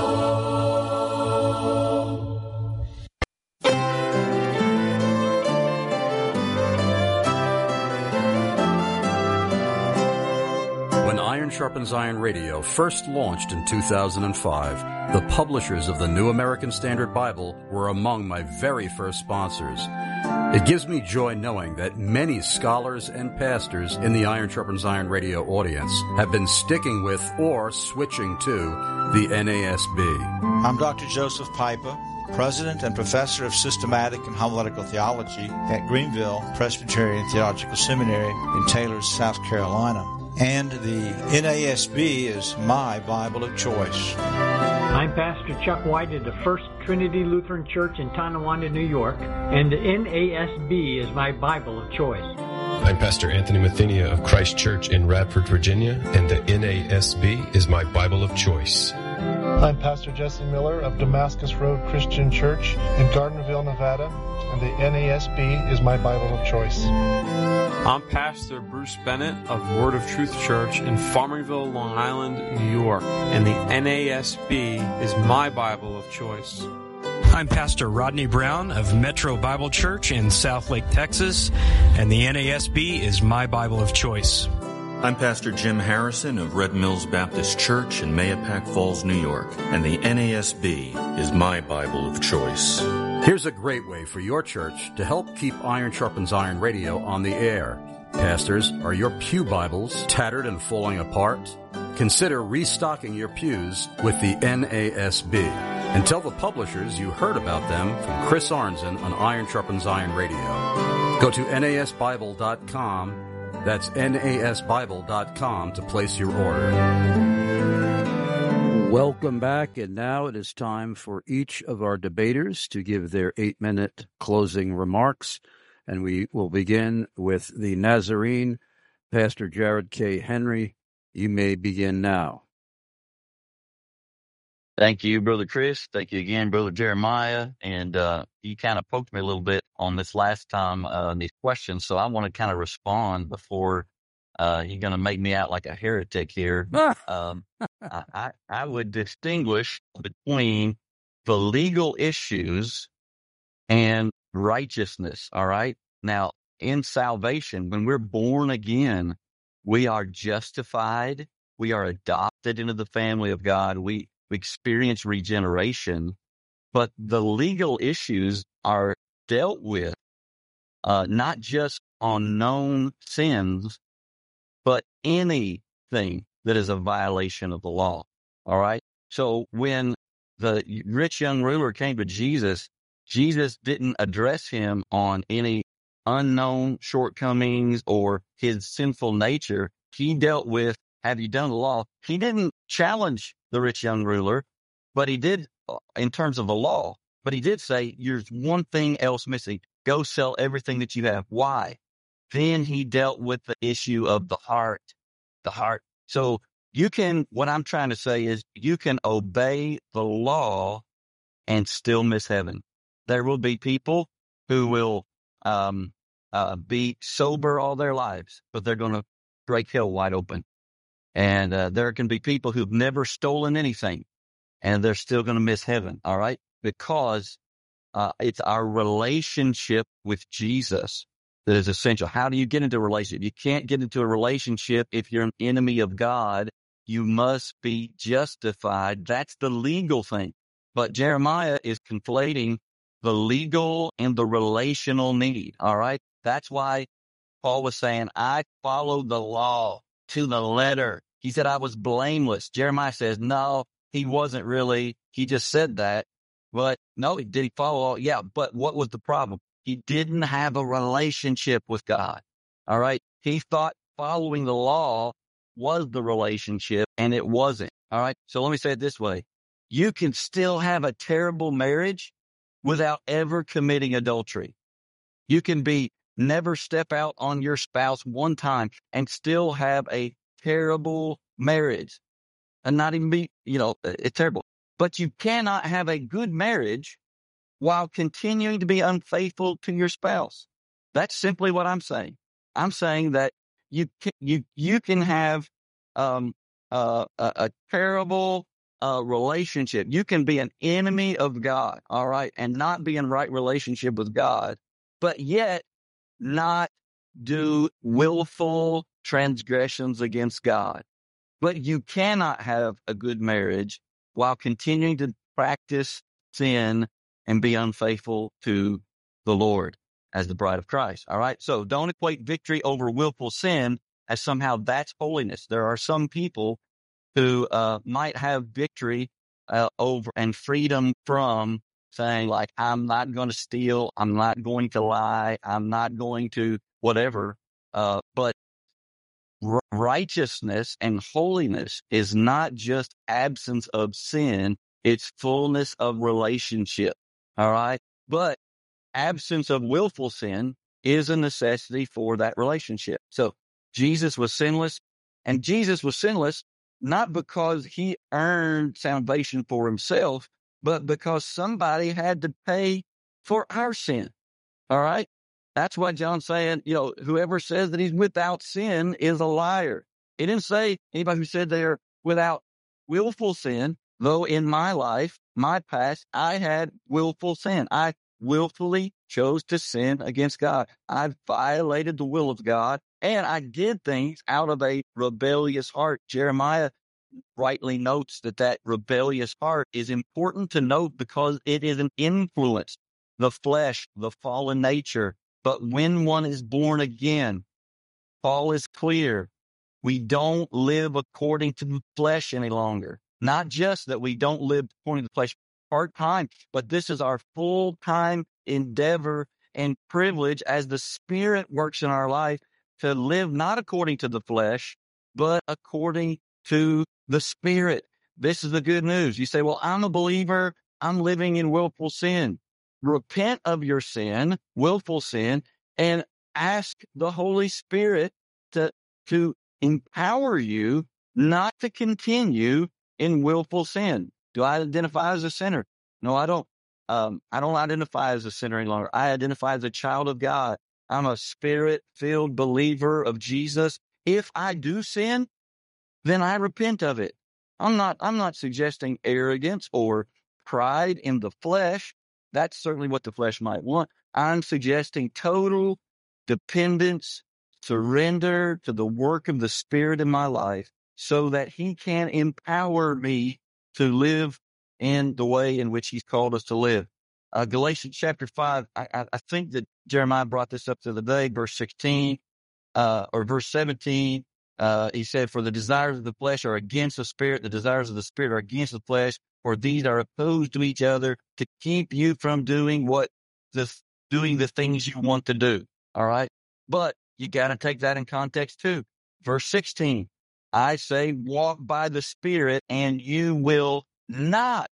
Iron Sharpens Iron Radio first launched in 2005, the publishers of the New American Standard Bible were among my very first sponsors. It gives me joy knowing that many scholars and pastors in the Iron Sharpens Iron Radio audience have been sticking with or switching to the NASB. I'm Dr. Joseph Pipa, President and Professor of Systematic and Homiletical Theology at Greenville Presbyterian Theological Seminary in Taylor, South Carolina. And the NASB is my Bible of choice. I'm Pastor Chuck White of the First Trinity Lutheran Church in Tonawanda, New York, and the NASB is my Bible of choice. I'm Pastor Anthony Mathenia of Christ Church in Radford, Virginia, and the NASB is my Bible of choice. I'm Pastor Jesse Miller of Damascus Road Christian Church in Gardnerville, Nevada, and the NASB is my Bible of choice. I'm Pastor Bruce Bennett of Word of Truth Church in Farmingville, Long Island, New York, and the NASB is my Bible of choice. I'm Pastor Rodney Brown of Metro Bible Church in Southlake, Texas, and the NASB is my Bible of choice. I'm Pastor Jim Harrison of Red Mills Baptist Church in Mahopac Falls, New York, and the NASB is my Bible of choice. Here's a great way for your church to help keep Iron Sharpens Iron Radio on the air. Pastors, are your pew Bibles tattered and falling apart? Consider restocking your pews with the NASB. And tell the publishers you heard about them from Chris Arnzen on Iron Sharpens Iron Radio. Go to NASBible.com. That's NASBible.com to place your order. Welcome back, and now it is time for each of our debaters to give their 8-minute closing remarks, and we will begin with the Nazarene, Pastor Jared K. Henry. You may begin now. Thank you, Brother Chris. Thank you again, Brother Jeremiah. And you kind of poked me a little bit on this last time, these questions. So I want to kind of respond before you're going to make me out like a heretic here. I would distinguish between the legal issues and righteousness. All right. Now, in salvation, when we're born again, we are justified. We are adopted into the family of God. We experience regeneration, but the legal issues are dealt with not just on known sins, but anything that is a violation of the law. All right. So when the rich young ruler came to Jesus, Jesus didn't address him on any unknown shortcomings or his sinful nature. He dealt with, have you done the law? He didn't challenge the rich young ruler, but he did in terms of the law. But he did say, there's one thing else missing. Go sell everything that you have. Why? Then he dealt with the issue of the heart. The heart. So what I'm trying to say is you can obey the law and still miss heaven. There will be people who will be sober all their lives, but they're going to break hell wide open. And there can be people who've never stolen anything, and they're still going to miss heaven, all right? Because it's our relationship with Jesus that is essential. How do you get into a relationship? You can't get into a relationship if you're an enemy of God. You must be justified. That's the legal thing. But Jeremiah is conflating the legal and the relational need, all right? That's why Paul was saying, I followed the law to the letter. He said, I was blameless. Jeremiah says, no, he wasn't really. He just said that. But no, did he follow all? Yeah, but what was the problem? He didn't have a relationship with God. All right. He thought following the law was the relationship, and it wasn't. All right. So let me say it this way. You can still have a terrible marriage without ever committing adultery. You can never step out on your spouse one time and still have a terrible marriage and not even be, it's terrible. But you cannot have a good marriage while continuing to be unfaithful to your spouse. That's simply what I'm saying. I'm saying that you can have a terrible relationship. You can be an enemy of God, all right, and not be in right relationship with God, but yet not do willful transgressions against God. But you cannot have a good marriage while continuing to practice sin and be unfaithful to the Lord as the bride of Christ. All right. So don't equate victory over willful sin as somehow that's holiness. There are some people who might have victory over and freedom from saying, like, I'm not going to steal, I'm not going to lie, I'm not going to whatever. But righteousness and holiness is not just absence of sin, it's fullness of relationship. All right. But absence of willful sin is a necessity for that relationship. So Jesus was sinless, and Jesus was sinless not because he earned salvation for himself, but because somebody had to pay for our sin. All right? That's why John's saying, whoever says that he's without sin is a liar. It didn't say anybody who said they're without willful sin, though in my life, my past, I had willful sin. I willfully chose to sin against God. I violated the will of God, and I did things out of a rebellious heart. Jeremiah rightly notes that rebellious heart is important to note because it is an influence, the flesh, the fallen nature. But when one is born again, Paul is clear. We don't live according to the flesh any longer. Not just that we don't live according to the flesh part-time, but this is our full-time endeavor and privilege as the Spirit works in our life to live not according to the flesh, but according to the Spirit. This is the good news. You say, well, I'm a believer. I'm living in willful sin. Repent of your sin, willful sin, and ask the Holy Spirit to empower you not to continue in willful sin. Do I identify as a sinner? No, I don't. I don't identify as a sinner any longer. I identify as a child of God. I'm a Spirit-filled believer of Jesus. If I do sin, then I repent of it. I'm not suggesting arrogance or pride in the flesh. That's certainly what the flesh might want. I'm suggesting total dependence, surrender to the work of the Spirit in my life so that he can empower me to live in the way in which he's called us to live. Galatians chapter 5, I think that Jeremiah brought this up the other day, verse 16, or verse 17. He said, for the desires of the flesh are against the Spirit, the desires of the Spirit are against the flesh, for these are opposed to each other to keep you from doing the things you want to do. All right. But you got to take that in context too. Verse 16, I say, walk by the Spirit and you will not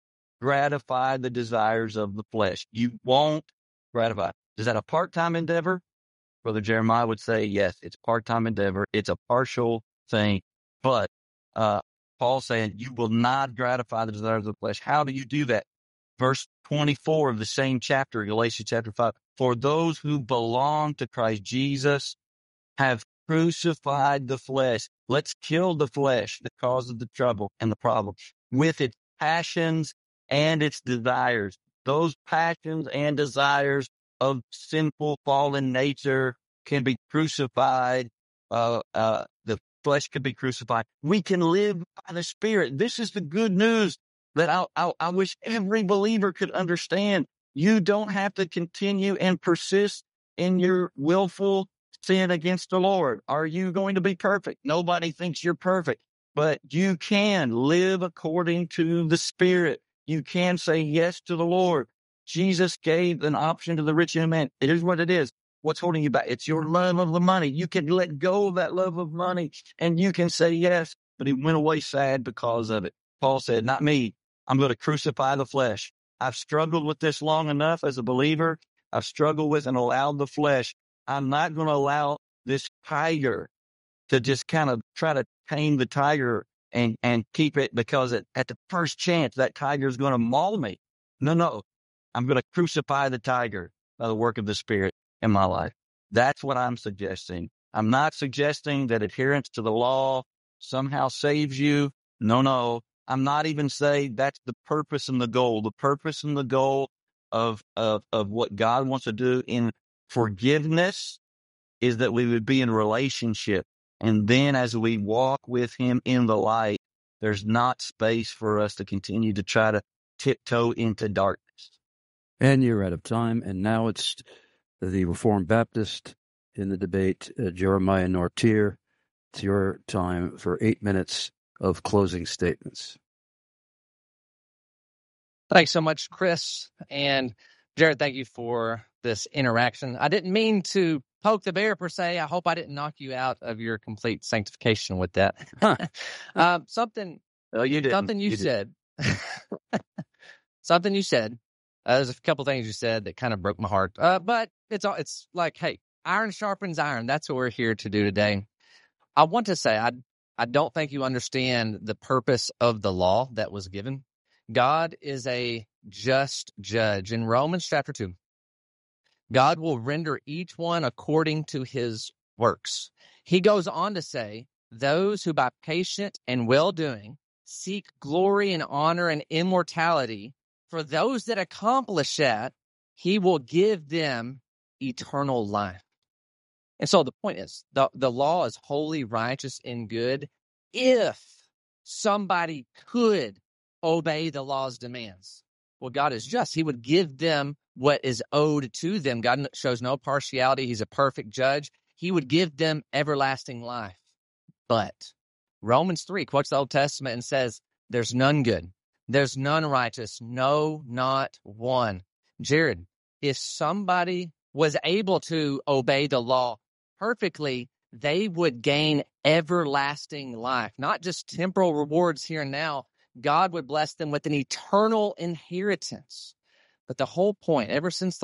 gratify the desires of the flesh. You won't gratify. Is that a part-time endeavor? Brother Jeremiah would say, yes, it's a part-time endeavor. It's a partial thing. But Paul's saying you will not gratify the desires of the flesh. How do you do that? Verse 24 of the same chapter, Galatians chapter 5. For those who belong to Christ Jesus have crucified the flesh. Let's kill the flesh, the cause of the trouble and the problem, with its passions and its desires. Those passions and desires of sinful fallen nature can be crucified. The flesh can be crucified. We can live by the Spirit. This is the good news that I wish every believer could understand. You don't have to continue and persist in your willful sin against the Lord. Are you going to be perfect? Nobody thinks you're perfect, but you can live according to the Spirit. You can say yes to the Lord. Jesus gave an option to the rich young man. It is what it is. What's holding you back? It's your love of the money. You can let go of that love of money and you can say yes, but he went away sad because of it. Paul said, not me. I'm going to crucify the flesh. I've struggled with this long enough as a believer. I've struggled with and allowed the flesh. I'm not going to allow this tiger to just kind of try to tame the tiger and keep it because at the first chance that tiger is going to maul me. No. I'm going to crucify the tiger by the work of the Spirit in my life. That's what I'm suggesting. I'm not suggesting that adherence to the law somehow saves you. No. I'm not even saying that's the purpose and the goal. The purpose and the goal of what God wants to do in forgiveness is that we would be in relationship. And then as we walk with him in the light, there's not space for us to continue to try to tiptoe into darkness. And you're out of time. And now it's the Reformed Baptist in the debate, Jeremiah Nortier. It's your time for 8 minutes of closing statements. Thanks so much, Chris. And Jared, thank you for this interaction. I didn't mean to poke the bear per se. I hope I didn't knock you out of your complete sanctification with that. Something you said. Something you said. There's a couple things you said that kind of broke my heart. But it's like, hey, iron sharpens iron. That's what we're here to do today. I want to say I don't think you understand the purpose of the law that was given. God is a just judge. In Romans chapter 2, God will render each one according to his works. He goes on to say, those who by patient and well-doing seek glory and honor and immortality, for those that accomplish that, he will give them eternal life. And so the point is, the law is holy, righteous, and good if somebody could obey the law's demands. Well, God is just. He would give them what is owed to them. God shows no partiality. He's a perfect judge. He would give them everlasting life. But Romans 3 quotes the Old Testament and says, there's none good. There's none righteous. No, not one. Jared, if somebody was able to obey the law perfectly, they would gain everlasting life, not just temporal rewards here and now. God would bless them with an eternal inheritance. But the whole point, ever since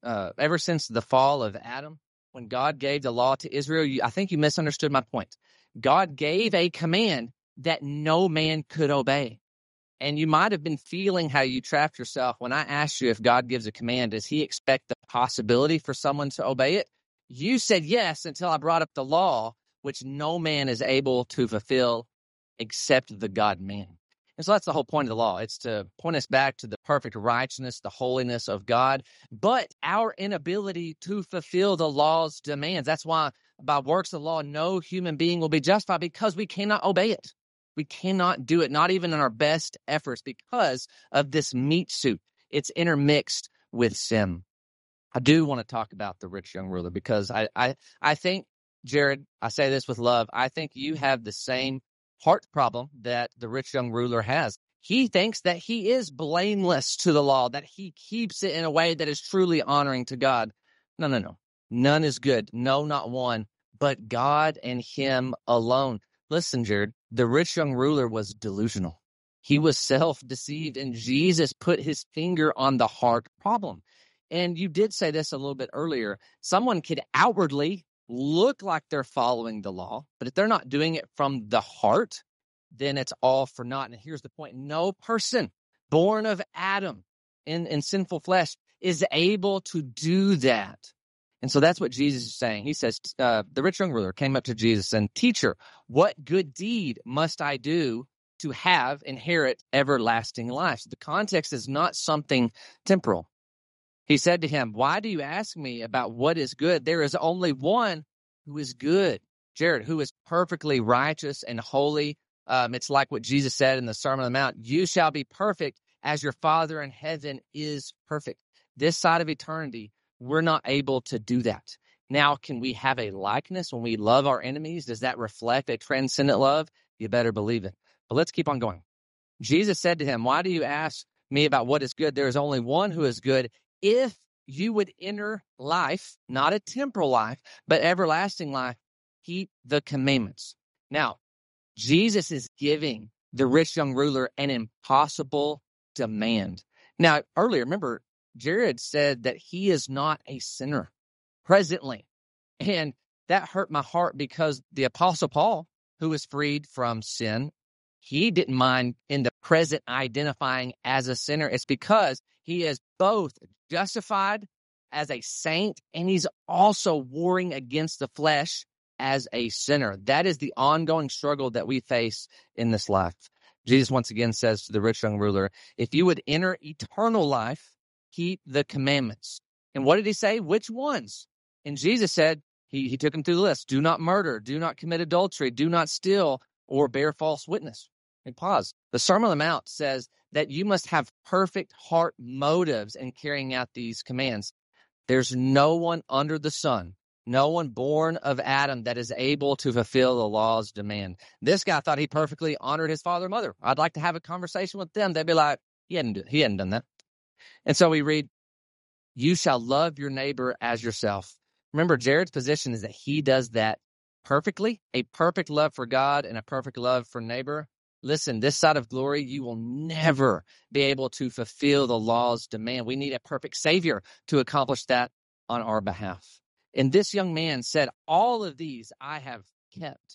the fall of Adam, when God gave the law to Israel, I think you misunderstood my point. God gave a command that no man could obey. And you might have been feeling how you trapped yourself when I asked you if God gives a command, does he expect the possibility for someone to obey it? You said yes until I brought up the law, which no man is able to fulfill except the God-man. And so that's the whole point of the law. It's to point us back to the perfect righteousness, the holiness of God, but our inability to fulfill the law's demands. That's why by works of the law, no human being will be justified, because we cannot obey it. We cannot do it, not even in our best efforts, because of this meat suit. It's intermixed with sin. I do want to talk about the rich young ruler, because I think, Jared, I say this with love, I think you have the same heart problem that the rich young ruler has. He thinks that he is blameless to the law, that he keeps it in a way that is truly honoring to God. No. None is good. No, not one, but God and him alone. Listen, Jared, the rich young ruler was delusional. He was self-deceived, and Jesus put his finger on the heart problem. And you did say this a little bit earlier. Someone could outwardly look like they're following the law, but if they're not doing it from the heart, then it's all for naught. And here's the point. No person born of Adam in sinful flesh is able to do that. And so that's what Jesus is saying. He says, the rich young ruler came up to Jesus and, teacher, what good deed must I do to inherit everlasting life? So the context is not something temporal. He said to him, why do you ask me about what is good? There is only one who is good, Jared, who is perfectly righteous and holy. It's like what Jesus said in the Sermon on the Mount, you shall be perfect as your Father in heaven is perfect. This side of eternity, we're not able to do that. Now, can we have a likeness when we love our enemies? Does that reflect a transcendent love? You better believe it. But let's keep on going. Jesus said to him, why do you ask me about what is good? There is only one who is good. If you would enter life, not a temporal life, but everlasting life, keep the commandments. Now, Jesus is giving the rich young ruler an impossible demand. Now, earlier, remember, Jared said that he is not a sinner presently. And that hurt my heart, because the Apostle Paul, who was freed from sin, he didn't mind in the present identifying as a sinner. It's because he is both justified as a saint, and he's also warring against the flesh as a sinner. That is the ongoing struggle that we face in this life. Jesus once again says to the rich young ruler, if you would enter eternal life, keep the commandments. And what did he say? Which ones? And Jesus said, he took him through the list. Do not murder, do not commit adultery, do not steal or bear false witness. And pause. The Sermon on the Mount says that you must have perfect heart motives in carrying out these commands. There's no one under the sun, no one born of Adam that is able to fulfill the law's demand. This guy thought he perfectly honored his father and mother. I'd like to have a conversation with them. They'd be like, he hadn't done that. And so we read, you shall love your neighbor as yourself. Remember, Jared's position is that he does that perfectly, a perfect love for God and a perfect love for neighbor. Listen, this side of glory, you will never be able to fulfill the law's demand. We need a perfect Savior to accomplish that on our behalf. And this young man said, all of these I have kept.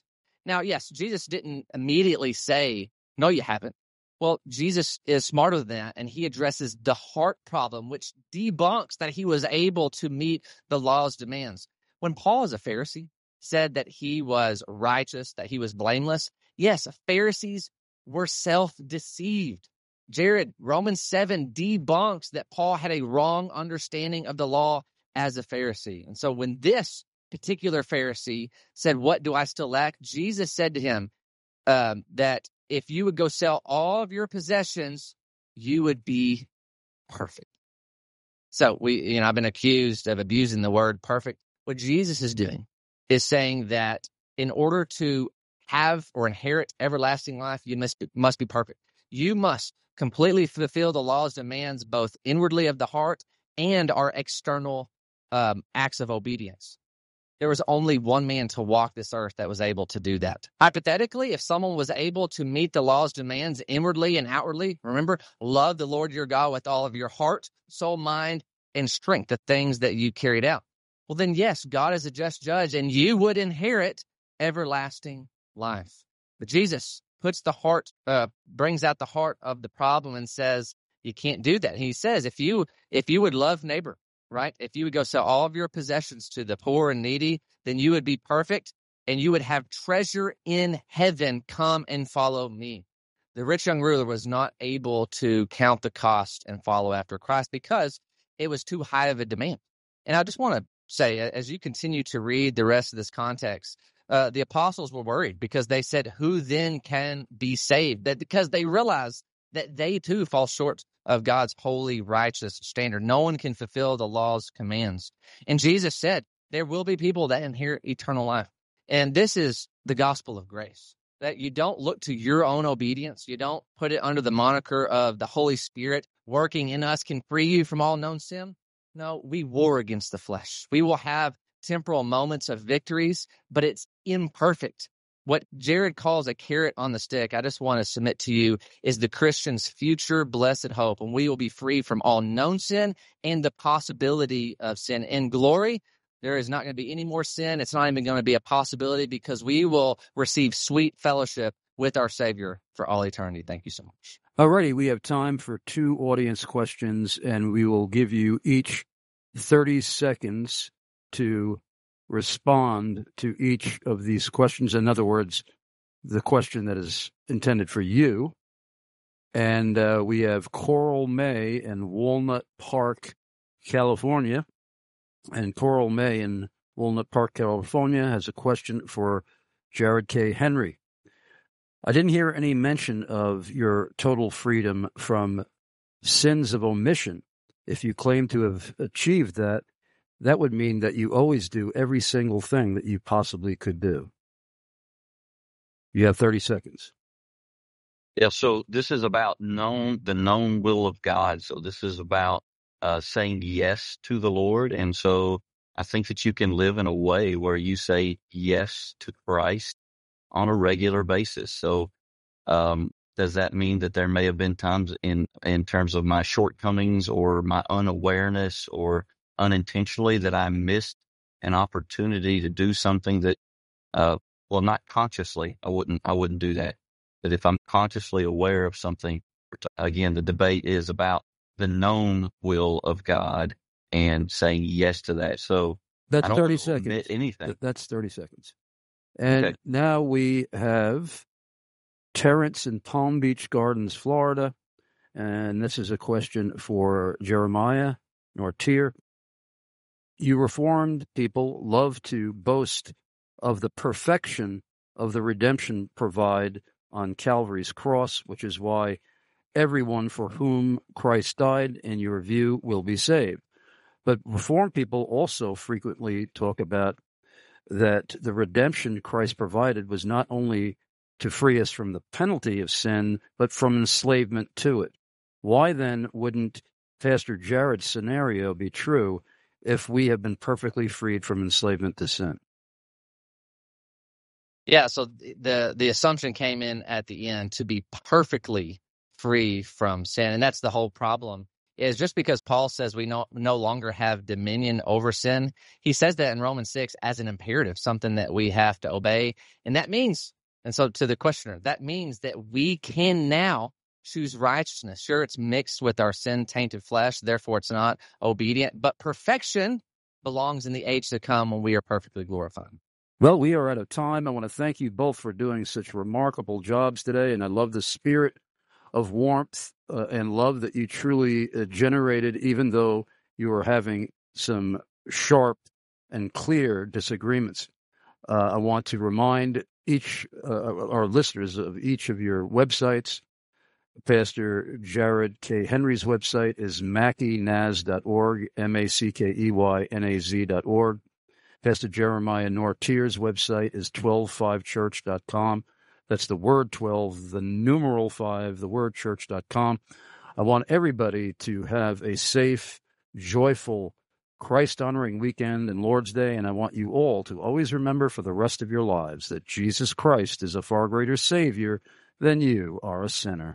Now, yes, Jesus didn't immediately say, no, you haven't. Well, Jesus is smarter than that, and he addresses the heart problem, which debunks that he was able to meet the law's demands. When Paul, as a Pharisee, said that he was righteous, that he was blameless, yes, Pharisees were self-deceived. Jared, Romans 7 debunks that Paul had a wrong understanding of the law as a Pharisee. And so when this particular Pharisee said, what do I still lack? Jesus said to him that if you would go sell all of your possessions, you would be perfect. So I've been accused of abusing the word perfect. What Jesus is doing is saying that in order to have or inherit everlasting life, you must be perfect. You must completely fulfill the law's demands, both inwardly of the heart and our external acts of obedience. There was only one man to walk this earth that was able to do that. Hypothetically, if someone was able to meet the law's demands inwardly and outwardly, remember, love the Lord your God with all of your heart, soul, mind, and strength, the things that you carried out. Well, then, yes, God is a just judge, and you would inherit everlasting life. But Jesus puts the heart, brings out the heart of the problem and says, you can't do that. He says, if you would love neighbor, right? If you would go sell all of your possessions to the poor and needy, then you would be perfect and you would have treasure in heaven. Come and follow me. The rich young ruler was not able to count the cost and follow after Christ because it was too high of a demand. And I just want to say, as you continue to read the rest of this context, the apostles were worried because they said, who then can be saved? That because they realized that they too fall short of God's holy, righteous standard. No one can fulfill the law's commands. And Jesus said, there will be people that inherit eternal life. And this is the gospel of grace, that you don't look to your own obedience. You don't put it under the moniker of the Holy Spirit working in us can free you from all known sin. No, we war against the flesh. We will have temporal moments of victories, but it's imperfect. What Jared calls a carrot on the stick, I just want to submit to you, is the Christian's future blessed hope. And we will be free from all known sin and the possibility of sin. In glory, there is not going to be any more sin. It's not even going to be a possibility because we will receive sweet fellowship with our Savior for all eternity. Thank you so much. Alrighty, we have time for 2 audience questions, and we will give you each 30 seconds to respond to each of these questions. In other words, the question that is intended for you. And we have Coral May in Walnut Park, California. And Coral May in Walnut Park, California has a question for Jared K. Henry. I didn't hear any mention of your total freedom from sins of omission. If you claim to have achieved that, that would mean that you always do every single thing that you possibly could do. You have 30 seconds. Yeah, so this is about the known will of God. So this is about saying yes to the Lord. And so I think that you can live in a way where you say yes to Christ on a regular basis. So does that mean that there may have been times in terms of my shortcomings or my unawareness or unintentionally that I missed an opportunity to do something that, not consciously, I wouldn't do that. But if I'm consciously aware of something, again, the debate is about the known will of God and saying yes to that. So that's I don't 30 seconds. admit anything. That's 30 seconds. And Okay. Now we have Terrence in Palm Beach Gardens, Florida. And this is a question for Jeremiah Nortier. You Reformed people love to boast of the perfection of the redemption provided on Calvary's cross, which is why everyone for whom Christ died, in your view, will be saved. But Reformed people also frequently talk about that the redemption Christ provided was not only to free us from the penalty of sin, but from enslavement to it. Why then wouldn't Pastor Jared's scenario be true if we have been perfectly freed from enslavement to sin? Yeah, so the assumption came in at the end to be perfectly free from sin. And that's the whole problem, is just because Paul says we no longer have dominion over sin, he says that in Romans 6 as an imperative, something that we have to obey. And that means And so to the questioner, that means that we can now choose righteousness. Sure, it's mixed with our sin-tainted flesh, therefore it's not obedient, but perfection belongs in the age to come when we are perfectly glorified. Well, we are out of time. I want to thank you both for doing such remarkable jobs today, and I love the spirit of warmth and love that you truly generated, even though you were having some sharp and clear disagreements. I want to remind our listeners of each of your websites. Pastor Jared K. Henry's website is mackeynaz.org, MACKEYNAZ.org. Pastor Jeremiah Nortier's website is 125church.com. That's the word 12, the numeral 5, the word church.com. I want everybody to have a safe, joyful, Christ-honoring weekend and Lord's Day, and I want you all to always remember for the rest of your lives that Jesus Christ is a far greater Savior than you are a sinner.